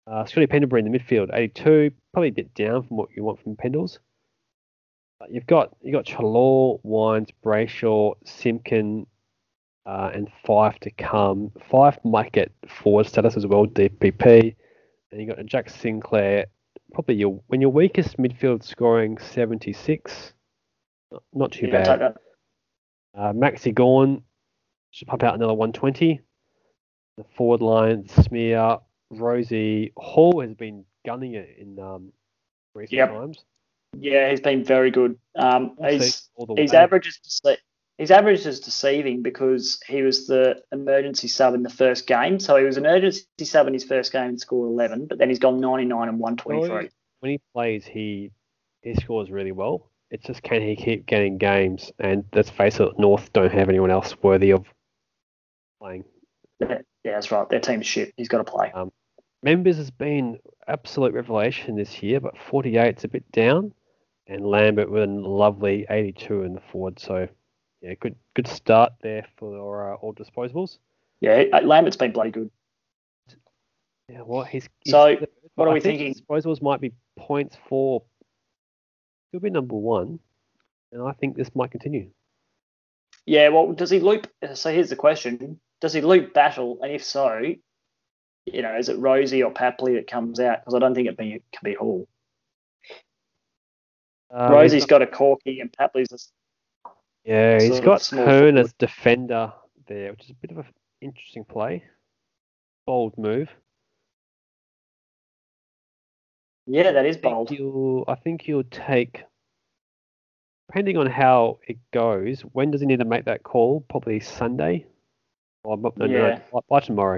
Uh, Scotty Pendlebury in the midfield, eighty-two, probably a bit down from what you want from Pendles. But you've got you got Chalor, Wines, Brayshaw, Simpkin, uh, and Fife to come. Fife might get forward status as well, D P P. And you got Jack Sinclair, probably your when your weakest midfield scoring seventy-six. Not, not too Yeah, I'll take bad. that. Uh, Maxi Gorn should pop out another one twenty. The forward line, Smear, Rosie, Hall has been gunning it in um, recent Yep. times. Yeah, he's been very good. Um, Also, he's all the his way. average is dece- his average is deceiving because he was the emergency sub in the first game. So he was an emergency sub in his first game and scored eleven, but then he's gone ninety-nine and one twenty-three. When he plays, he he scores really well. It's just can he keep getting games? And let's face it, North don't have anyone else worthy of playing. Yeah, yeah, that's right. Their team's shit. He's got to play. Um, Members has been absolute revelation this year, but forty-eight's a bit down. And Lambert with a lovely eighty-two in the forward. So, yeah, good good start there for uh, all disposables. Yeah, he- Lambert's been bloody good. Yeah, well, he's, he's So, what are I we think thinking? Disposables might be points for. He'll be number one, and I think this might continue. Yeah, well, does he loop? So here's the question: does he loop Battle? And if so, you know, is it Rosie or Papley that comes out? Because I don't think it be, can be Hall. Uh, Rosie's he's got, got a Corky and Papley's a yeah, he's sort of got small Hearn forward. as defender there, which is a bit of an interesting play. Bold move. Yeah, that is I think bold. you'll, I think you'll take, depending on how it goes, when does he need to make that call? Probably Sunday? Or no, no, Yeah. no, by, by tomorrow.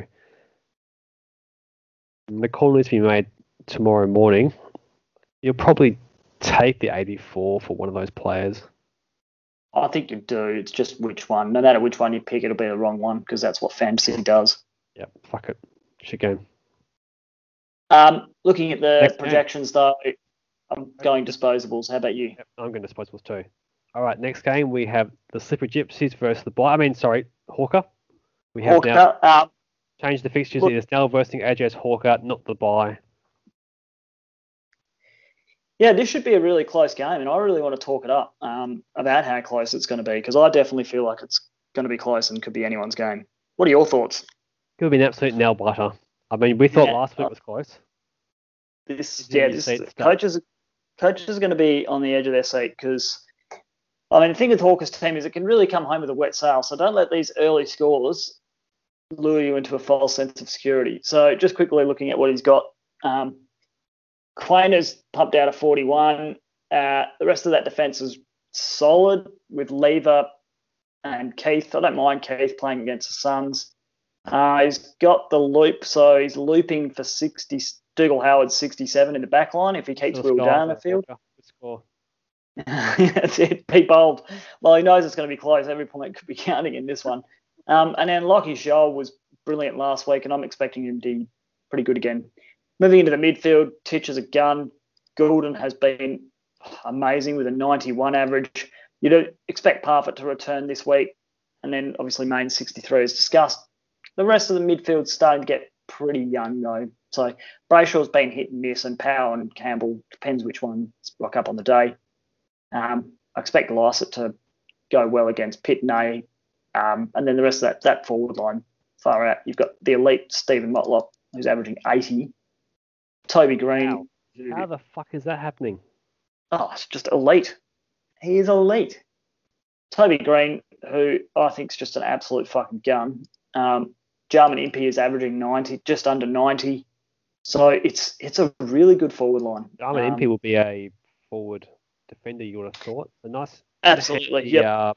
And the call needs to be made tomorrow morning. You'll probably take the eighty-four for one of those players. I think you do. It's just which one. No matter which one you pick, it'll be the wrong one because that's what fantasy does. Yep, fuck it. Shit game. Um, looking at the Next game. projections, though, I'm going disposables. How about you? Yep, I'm going to disposables too. All right, next game we have the Slippery Gypsies versus the Bly. I mean, sorry, Hawker. We have now Hawker, um, changed the fixtures. Look- It is now versing A J's Hawker, not the Bly. yeah, this should be a really close game, and I really want to talk it up um, about how close it's going to be because I definitely feel like it's going to be close and could be anyone's game. What are your thoughts? Could be an absolute nail biter. I mean, we thought Yeah. last week was close. This, Did you yeah, see this it start? coaches, coaches are going to be on the edge of their seat because, I mean, the thing with Hawker's team is it can really come home with a wet sail. So don't let these early scores lure you into a false sense of security. So just quickly looking at what he's got, um, Quainer's pumped out a forty-one. Uh, the rest of that defence is solid with Lever and Keith. I don't mind Keith playing against the Suns. Uh, he's got the loop, so he's looping for sixty. Dougal Howard sixty-seven in the back line if he keeps Still Will score down the for field. Hawker. Good score. That's it. Be bold. Well, he knows it's going to be close. Every point could be counting in this one. Um, and then Lockie Scholl was brilliant last week, and I'm expecting him to be pretty good again. Moving into the midfield, Titch is a gun. Goulden has been amazing with a ninety-one average. You don't expect Parfitt to return this week. And then obviously Main sixty-three as discussed. The rest of the midfield's starting to get pretty young though. So Brayshaw's been hit and miss, and Powell and Campbell, depends which one rock up on the day. Um, I expect Lysett to go well against Pitney. Um, and then the rest of that, that forward line far out. You've got the elite Stephen Motlop, who's averaging eighty. Toby Green. How? who- How the fuck is that happening? Oh, it's just elite. He is elite. Toby Green, who I think is just an absolute fucking gun. Um, Jarman Impey is averaging ninety, just under ninety. So it's it's a really good forward line. Jarman Um, M P will be a forward defender, you would have thought. A nice Absolutely, handy, yep. uh,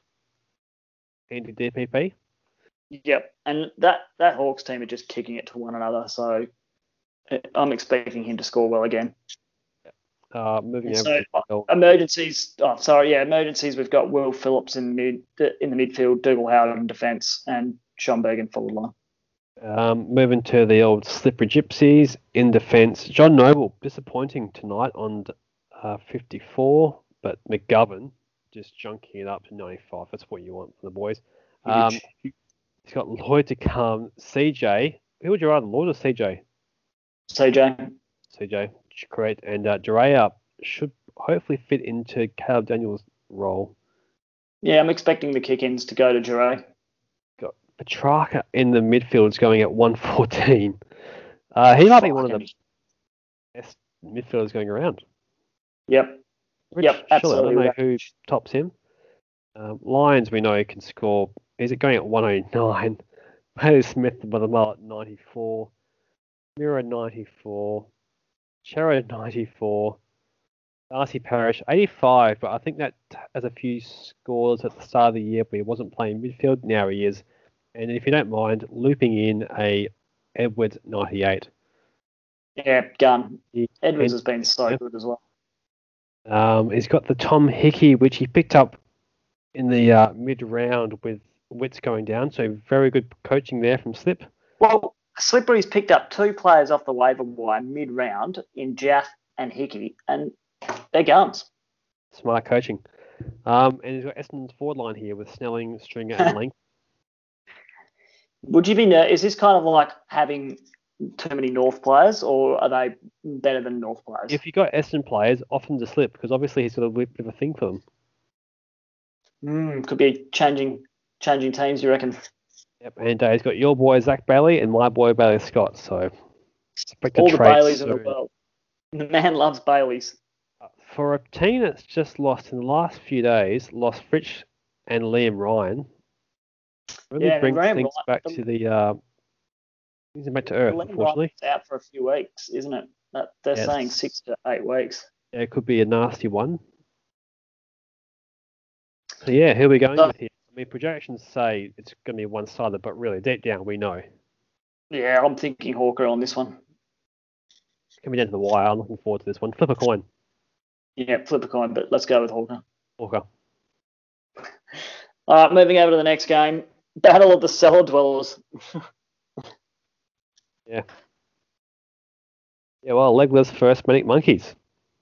handy D P P. Yep, and that, that Hawks team are just kicking it to one another. So uh, I'm expecting him to score well again. Uh, moving And over so to the emergencies. Oh, sorry, yeah, emergencies. We've got Will Phillips in mid in the midfield, Dougal Howard in defence, and Schomburg in forward line. Um, moving to the old Slippery Gypsies in defence. John Noble, disappointing tonight on uh, fifty-four, but McGovern just junking it up to ninety-five. That's what you want from the boys. Um, he's got Lloyd to come. C J, who would you rather, Lloyd or C J? C J. C J, correct. And uh, Jiraiya should hopefully fit into Caleb Daniels' role. Yeah, I'm expecting the kick-ins to go to Jiraiya. Got Petrarca in the midfield is going at one fourteen. Uh, he might be one of the best midfielders going around. Yep. Rich, Yep, surely, I absolutely. don't know who tops him. Um, Lions, we know, can score. Is it going at one oh nine? Bailey Smith by the mile at ninety-four. Mira ninety-four. Chero ninety-four. Darcy Parish eighty-five, but I think that has a few scores at the start of the year, but he wasn't playing midfield. Now he is. And if you don't mind, looping in a Edwards ninety-eight. Yeah, gun. He, Edwards and, has been so yeah. good as well. Um, he's got the Tom Hickey, which he picked up in the uh, mid-round with Wits going down. So very good coaching there from Slip. Well, Slippery's picked up two players off the waiver wire mid-round in Jaff and Hickey, and they're guns. Smart coaching. Um, and he's got Essendon's forward line here with Snelling, Stringer, and Length. Would you be ner- is this kind of like having too many North players, or are they better than North players? If you got Essendon players, often to Slip, because obviously he's got a bit of a thing for them. Mm, could be changing changing teams, you reckon? Yep, and uh, he's got your boy Zach Bailey and my boy Bailey Scott. So expect All a the trade Baileys in the soon. world. The man loves Baileys. For a team that's just lost in the last few days, lost Fritsch and Liam Ryan, really Yeah, brings Graham things Ryan- back to the uh, brings them back to earth. Liam Unfortunately, Ryan's out for a few weeks, isn't it? That, they're Yes. saying six to eight weeks. yeah, it could be a nasty one. So yeah, who are we going So- with here? I mean, projections say it's going to be one-sided, but really, deep down, we know. Yeah, I'm thinking Hawker on this one. It's going to be down to the wire. I'm looking forward to this one. Flip a coin, Yeah, flip a coin, but let's go with Hawker. Walker. All right, moving over to the next game. Battle of the Cellar Dwellers. Yeah. Yeah, well, legless first Manic Monkeys.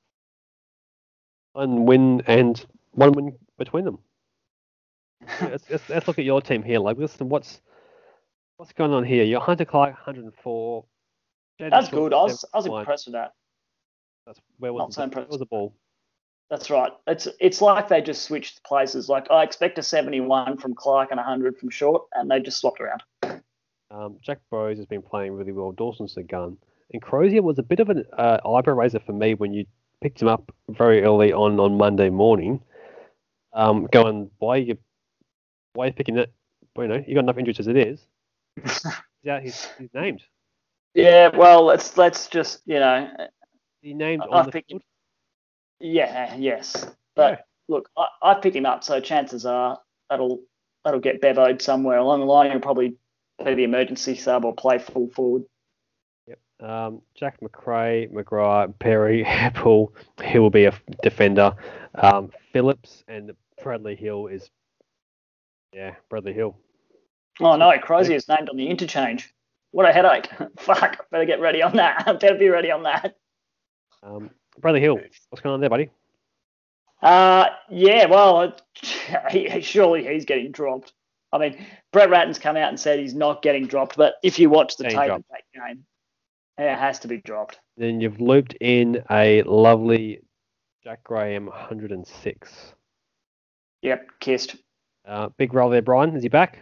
One win and one win between them. Yeah, let's, let's, let's look at your team here, legless, and what's what's going on here? Your Hunter Clark, one hundred four. Jaden That's Short, good. I was, I was seventy-one. impressed with that. That's, where Not was so the, impressed. where was the ball? That's right. It's it's like they just switched places. Like I expect a seventy-one from Clark and a one hundred from Short, and they just swapped around. Um, Jack Burrows has been playing really well. Dawson's the gun. And Crozier was a bit of an uh, eyebrow raiser for me when you picked him up very early on on Monday morning. Um, going, why are you, why are you picking that? Well, you know, you got enough injuries as it is. Yeah, he's, he's named. Yeah, well, let's let's just you know, He named I- on I the picked field. yeah, yes. But Yeah. look, I, I picked him up, so chances are that'll that'll get bevoed somewhere along the line. He'll probably be the emergency sub or play full forward. Um, Jack McRae, McGrath, Perry, Apple, he will be a f- defender. Um, Phillips and Bradley Hill is, yeah, Bradley Hill. Oh no, Crozier's named on the interchange. What a headache. Fuck, better get ready on that. Better be ready on that. Um, Bradley Hill, what's going on there, buddy? Uh, yeah, well, it, he, surely he's getting dropped. I mean, Brett Ratton's come out and said he's not getting dropped, but if you watch the Getting tape dropped. of that game, it has to be dropped. Then you've looped in a lovely Jack Graham, one hundred six. Yep, kissed. Uh, big roll there, Brian. Is he back?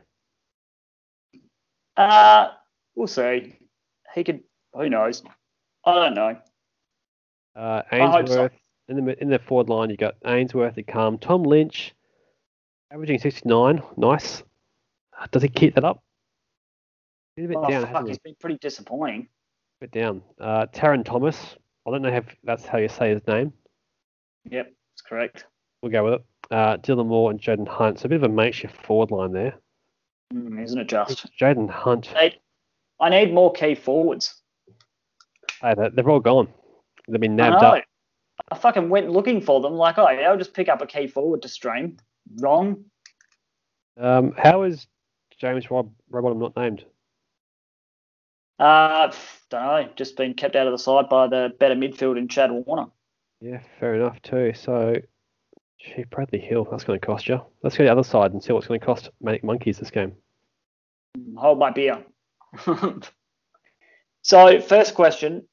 Uh, we'll see. He could, who knows? I don't know. Uh, I hope so. Ainsworth. In the in the forward line, you got Ainsworth, Calm, Tom Lynch, averaging sixty-nine. Nice. Uh, Does he keep that up? He's a bit Oh, down, fuck, hasn't he? he's been pretty disappointing. bit down. Uh, Taron Thomas. I don't know if that's how you say his name. Yep, that's correct. We'll go with it. Uh, Dylan Moore and Jaden Hunt. So a bit of a makeshift forward line there. Mm, isn't it just? Jaden Hunt. Hey, I need more key forwards. Hey, they- they've all gone. They've been I nabbed know. up. I fucking went looking for them. Like, oh, yeah, I'll just pick up a key forward to stream. Wrong. Um, how is James Rob Robottom not named? Uh, don't know. Just been kept out of the side by the better midfield in Chad Warner. Yeah, fair enough too. So, gee, Bradley Hill, that's going to cost you. Let's go to the other side and see what's going to cost Manic Monkeys this game. Hold my beer. So, first question.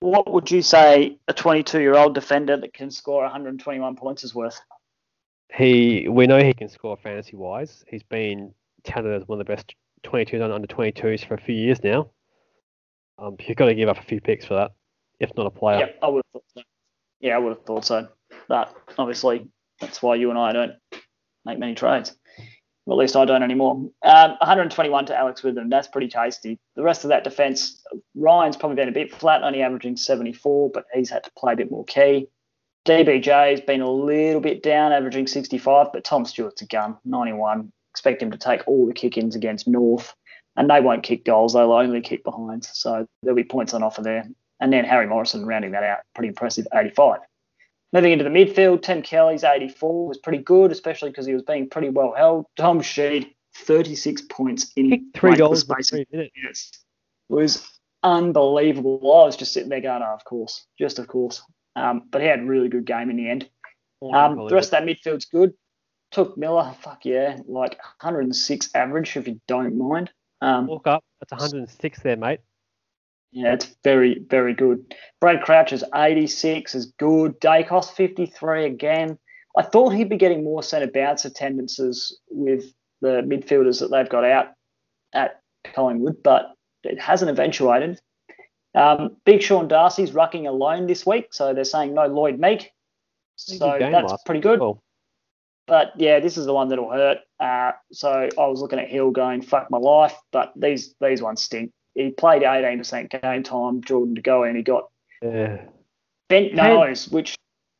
What would you say a twenty-two-year-old defender that can score one hundred twenty-one points is worth? He, we know he can score fantasy wise. He's been touted as one of the best twenty-twos and under twenty-twos for a few years now. Um, you've got to give up a few picks for that, if not a player. Yeah, I would have thought so. Yeah, I would have thought so. But obviously, that's why you and I don't make many trades. Well, at least I don't anymore. Um, one hundred twenty-one to Alex Witham. That's pretty tasty. The rest of that defence, Ryan's probably been a bit flat, only averaging seventy-four, but he's had to play a bit more key. D B J's been a little bit down, averaging sixty-five, but Tom Stewart's a gun, ninety-one. Expect him to take all the kick-ins against North, and they won't kick goals. They'll only kick behinds, so there'll be points on offer there. And then Harry Morrison rounding that out, pretty impressive, eighty-five. Moving into the midfield, Tim Kelly's eighty-four was pretty good, especially because he was being pretty well held. Tom Sheed, thirty-six points in Kicked three goals in space. three minutes. Yes. It was unbelievable. I was just sitting there going, oh, of course, just of course. Um, but he had a really good game in the end. Um, the rest of that midfield's good. Took Miller, fuck yeah, like one hundred six average if you don't mind. Um, Walk up, that's one hundred six there, mate. Yeah, it's very, very good. Brad Crouch is eighty-six, is good. Dacos, fifty-three again. I thought he'd be getting more centre bounce attendances with the midfielders that they've got out at Collingwood, but it hasn't eventuated. Um, Big Sean Darcy's rucking alone this week, so they're saying no Lloyd Meek. So that's pretty good. Well. But, yeah, this is the one that'll hurt. Uh, so I was looking at Hill going, fuck my life, but these these ones stink. He played eighteen percent game time, Jordan to go, and he got Yeah. bent nose, which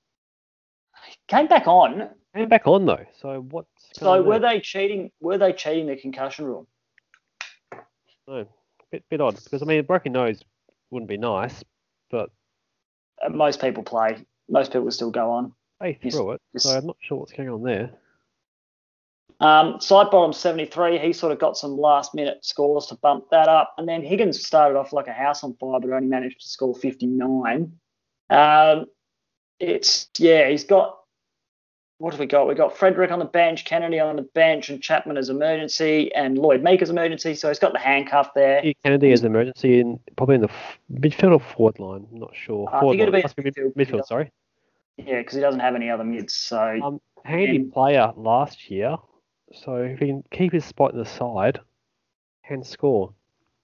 came back on. Came back on though. So what's So going on were there? they cheating? Were they cheating the concussion rule? No, bit bit odd because I mean, a broken nose wouldn't be nice, but Uh, most people play. Most people still go on. they Yes, threw it. yes. So I'm not sure what's going on there. Um, side bottom seventy-three. He sort of got some last minute scores to bump that up, and then Higgins started off like a house on fire, but only managed to score fifty-nine. Um, it's yeah, he's got. What have we got? We got Frederick on the bench, Kennedy on the bench, and Chapman as emergency, and Lloyd Meek as emergency. So he's got the handcuff there. Hugh Kennedy as emergency in probably in the f- midfield or forward line. I'm not sure. I Forward think it'll line. be Must be mid- midfield. midfield. Sorry. Yeah, because he doesn't have any other mids. So Um, handy And- player last year. So if he can keep his spot in the side, can score.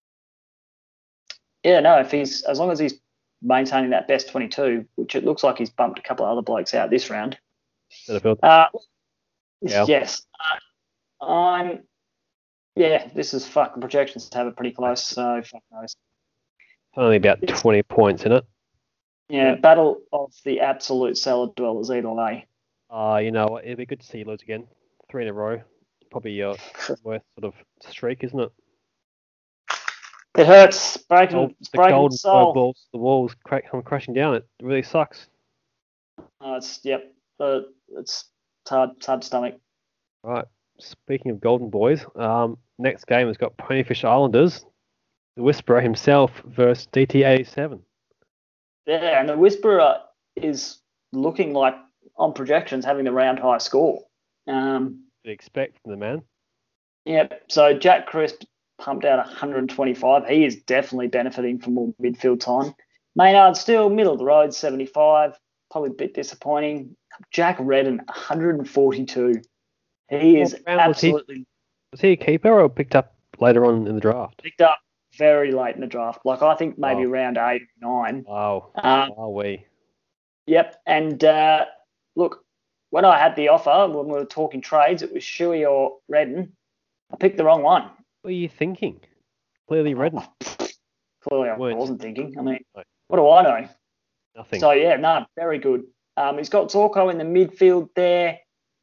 yeah, no, if he's as long as he's maintaining that best twenty-two, which it looks like he's bumped a couple of other blokes out this round. Midfield. Uh, Yeah. Yes. Uh, I'm. Yeah, this is fucking projections have it pretty close, so fuck knows. Only about twenty points in it. Yeah, battle of the absolute cellar dwellers either way. Uh, you know, it'd be good to see you lose again. Three in a row. Probably your worst sort of streak, isn't it? It hurts. Breaking, Gold, it's the breaking gold the soul. balls, the walls crack, come crashing down. It really sucks. Uh, it's yep. Uh, it's, it's hard. It's hard to stomach. Right. Speaking of golden boys, um, next game has got Ponyfish Islanders, the Whisperer himself versus D T eighty-seven. Yeah, and the Whisperer is looking like on projections having the round high score. Um, What do you expect from the man? Yep. So Jack Crisp pumped out one hundred twenty-five. He is definitely benefiting from more midfield time. Maynard still middle of the road, seventy-five. Probably a bit disappointing. Jack Redden, one hundred forty-two. He is What round was he? absolutely Was he a keeper or picked up later on in the draft? picked up very late in the draft. Like I think maybe Wow. round eight or nine. Wow. Um, Wow, we. Yep. And uh, look, when I had the offer, when we were talking trades, it was Shuey or Redden. I picked the wrong one. What are you thinking? Clearly Redden. Clearly, I Weren't. wasn't thinking. I mean, No. what do I know? Nothing. So, yeah, no, very good. Um, he's got Zorko in the midfield there.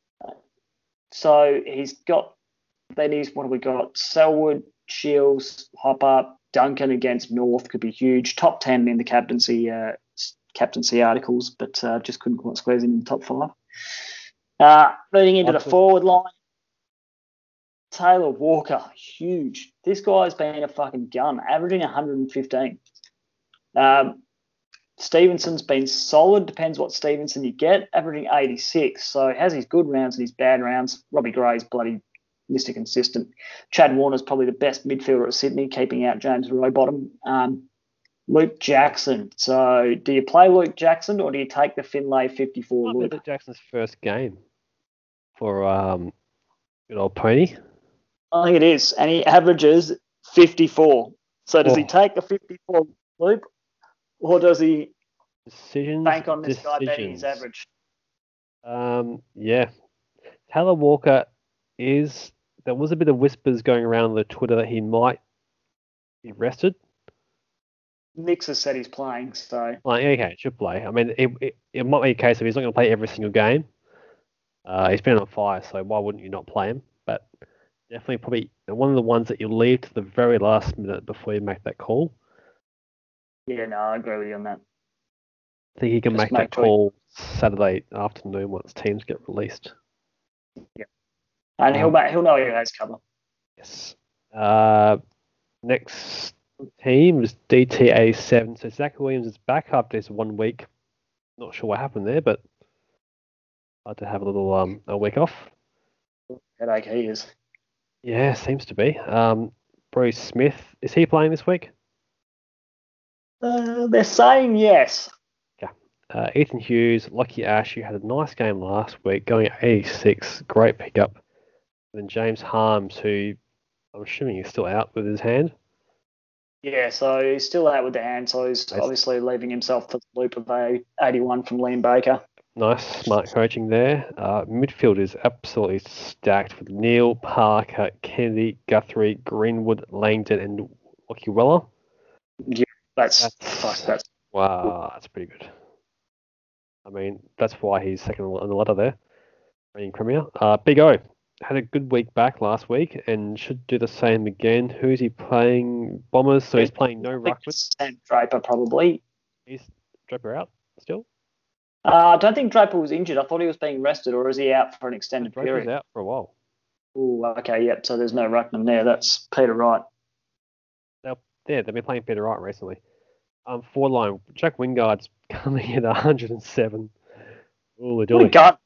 So he's got, then he's, what have we got? Selwood, Shields, Hopper, Duncan against North could be huge. Top ten in the captaincy uh, captaincy articles, but uh, just couldn't quite squeeze him in the top five. Uh, moving into the Awesome. forward line, Taylor Walker, huge. This guy's been a fucking gun, averaging one hundred fifteen. Um, Stevenson's been solid, depends what Stevenson you get, averaging eighty-six. So has his good rounds and his bad rounds. Robbie Gray's bloody Mister Consistent. Chad Warner's probably the best midfielder at Sydney, keeping out James Rowbottom. Um, Luke Jackson. So, do you play Luke Jackson or do you take the Finlay fifty-four Might be Luke? Luke Jackson's first game for um, good old Pony. I think it is, and he averages fifty-four. So, does he Oh. take the fifty-four Luke, or does he Decisions. bank on this guy decisions. betting his average? Um, yeah. Taylor Walker is. There was a bit of whispers going around on the Twitter that he might be rested. Nix has said he's playing, so Like, okay, should play. I mean, it, it, it might be a case of he's not going to play every single game. Uh, he's been on fire, so why wouldn't you not play him? But definitely, probably one of the ones that you leave to the very last minute before you make that call. yeah, no, I agree with you on that. I think he can Just make, make that sure- call Saturday afternoon once teams get released. And he'll Um, ma- he'll know he has cover. Yes. Uh, next team is D T A seven. So Zach Williams is back after this one week. Not sure what happened there, but had to have a little um a week off. Headache he is. Yeah, seems to be. Um, Bruce Smith, is he playing this week? Uh, they're saying yes. Uh, Ethan Hughes, Lucky Ash, who had a nice game last week, going at eighty-six, great pickup. And then James Harms, who I'm assuming is still out with his hand. Yeah, so he's still out with the hand, so he's Nice. obviously leaving himself for the loop of a eighty-one from Liam Baker. Nice, smart coaching there. Uh, midfield is absolutely stacked with Neil, Parker, Kennedy, Guthrie, Greenwood, Langdon, and Lockie Weller. That's That's- fuck, that's Wow, that's pretty good. I mean, that's why he's second on the ladder there, reigning Premier. Uh, Big O had a good week back last week and should do the same again. Who's he playing? Bombers, so he's playing no I think ruckman. Sam Draper probably. He's Draper out still. Uh, I don't think Draper was injured. I thought he was being rested, or is he out for an extended Draper's period? out for a while. Ooh, okay, yep. So there's no ruckman there. That's Peter Wright. Yeah, they've been playing Peter Wright recently. Um, forward line, Jack Wingard's coming in at one hundred seven. Ooh, What a dilly. gun.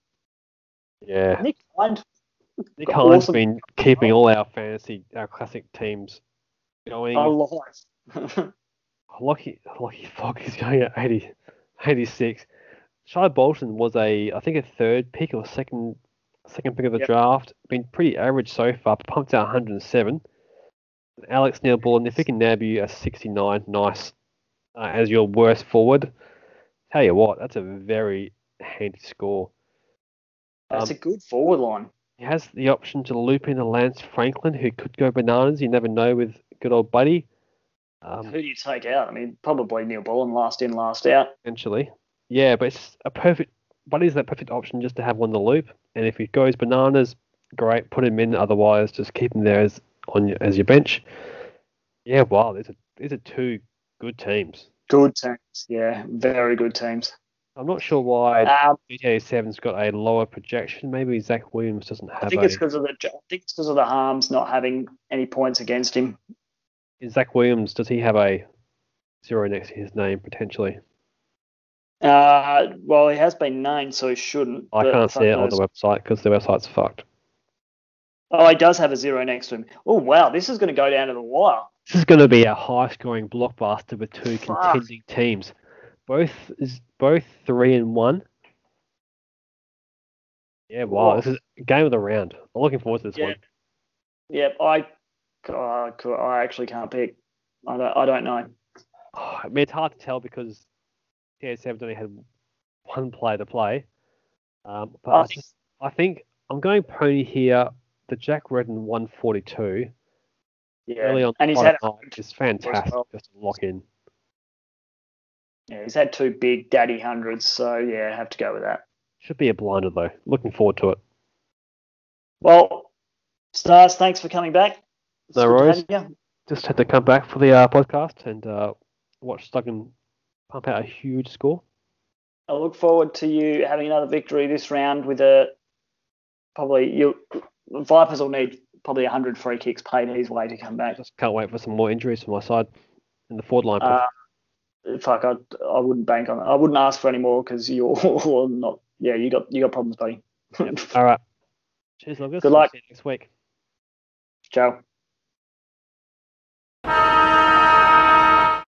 Yeah, Nick Hind. Nick Hines awesome. been keeping all our fantasy, our classic teams going. I lied. Lucky, Lucky Fogg is going at eighty, eighty-six. Shai Bolton was a, I think, a third pick or second, second pick of the Yep. draft. Been pretty average so far. Pumped out one hundred seven. Alex Neil Ball and Nifikin Nabu at sixty-nine. Nice. Uh, as your worst forward. Tell you what, that's a very handy score. That's Um, a good forward line. He has the option to loop in a Lance Franklin, who could go bananas. You never know with good old Buddy. Um, Who do you take out? I mean, probably Neil Bullen, last in, last out. Eventually. Yeah, but it's a perfect. Buddy's that perfect option just to have on the loop. And if he goes bananas, great, put him in. Otherwise, just keep him there as on your, as your bench. Yeah, wow, these are these are two good teams. Good teams. Yeah, very good teams. I'm not sure why Um, G T A seven's got a lower projection. Maybe Zach Williams doesn't have I think a. it's because of the. I think it's because of the harms not having any points against him. Is Zach Williams, does he have a zero next to his name potentially? Uh, well, he has been named, so he shouldn't. I but can't fuck see it on knows. the website because the website's fucked. Oh, he does have a zero next to him. Oh wow, this is going to go down to the wire. This is going to be a high-scoring blockbuster with two Fuck. contending teams. Both is both three and one. Yeah, wow, Whoa. this is a game of the round. I'm looking forward to this Yeah. one. Yep, I, I, I actually can't pick. I don't. I don't know. I mean, it's hard to tell because T A seven's only had one player to play. Um, but I I, think- just, I think I'm going pony here. The Jack Redden one forty-two Yeah, early on and he's Friday had. night is fantastic well. just to lock in. Yeah, he's had two big daddy hundreds, so yeah, I have to go with that. Should be a blinder though. Looking forward to it. Well, Stars, thanks for coming back. It's No good to worries. have you. Just had to come back for the uh, podcast and uh, watch Duggan pump out a huge score. I look forward to you having another victory this round with a probably you Vipers will need probably one hundred free kicks paid his way to come back. Just can't wait for some more injuries from my side in the forward line. Uh, fuck, I, I wouldn't bank on it. I wouldn't ask for any more because you're not. Yeah, you got you got problems, buddy. All right. Cheers, Lucas. Good luck. See you next week. Ciao.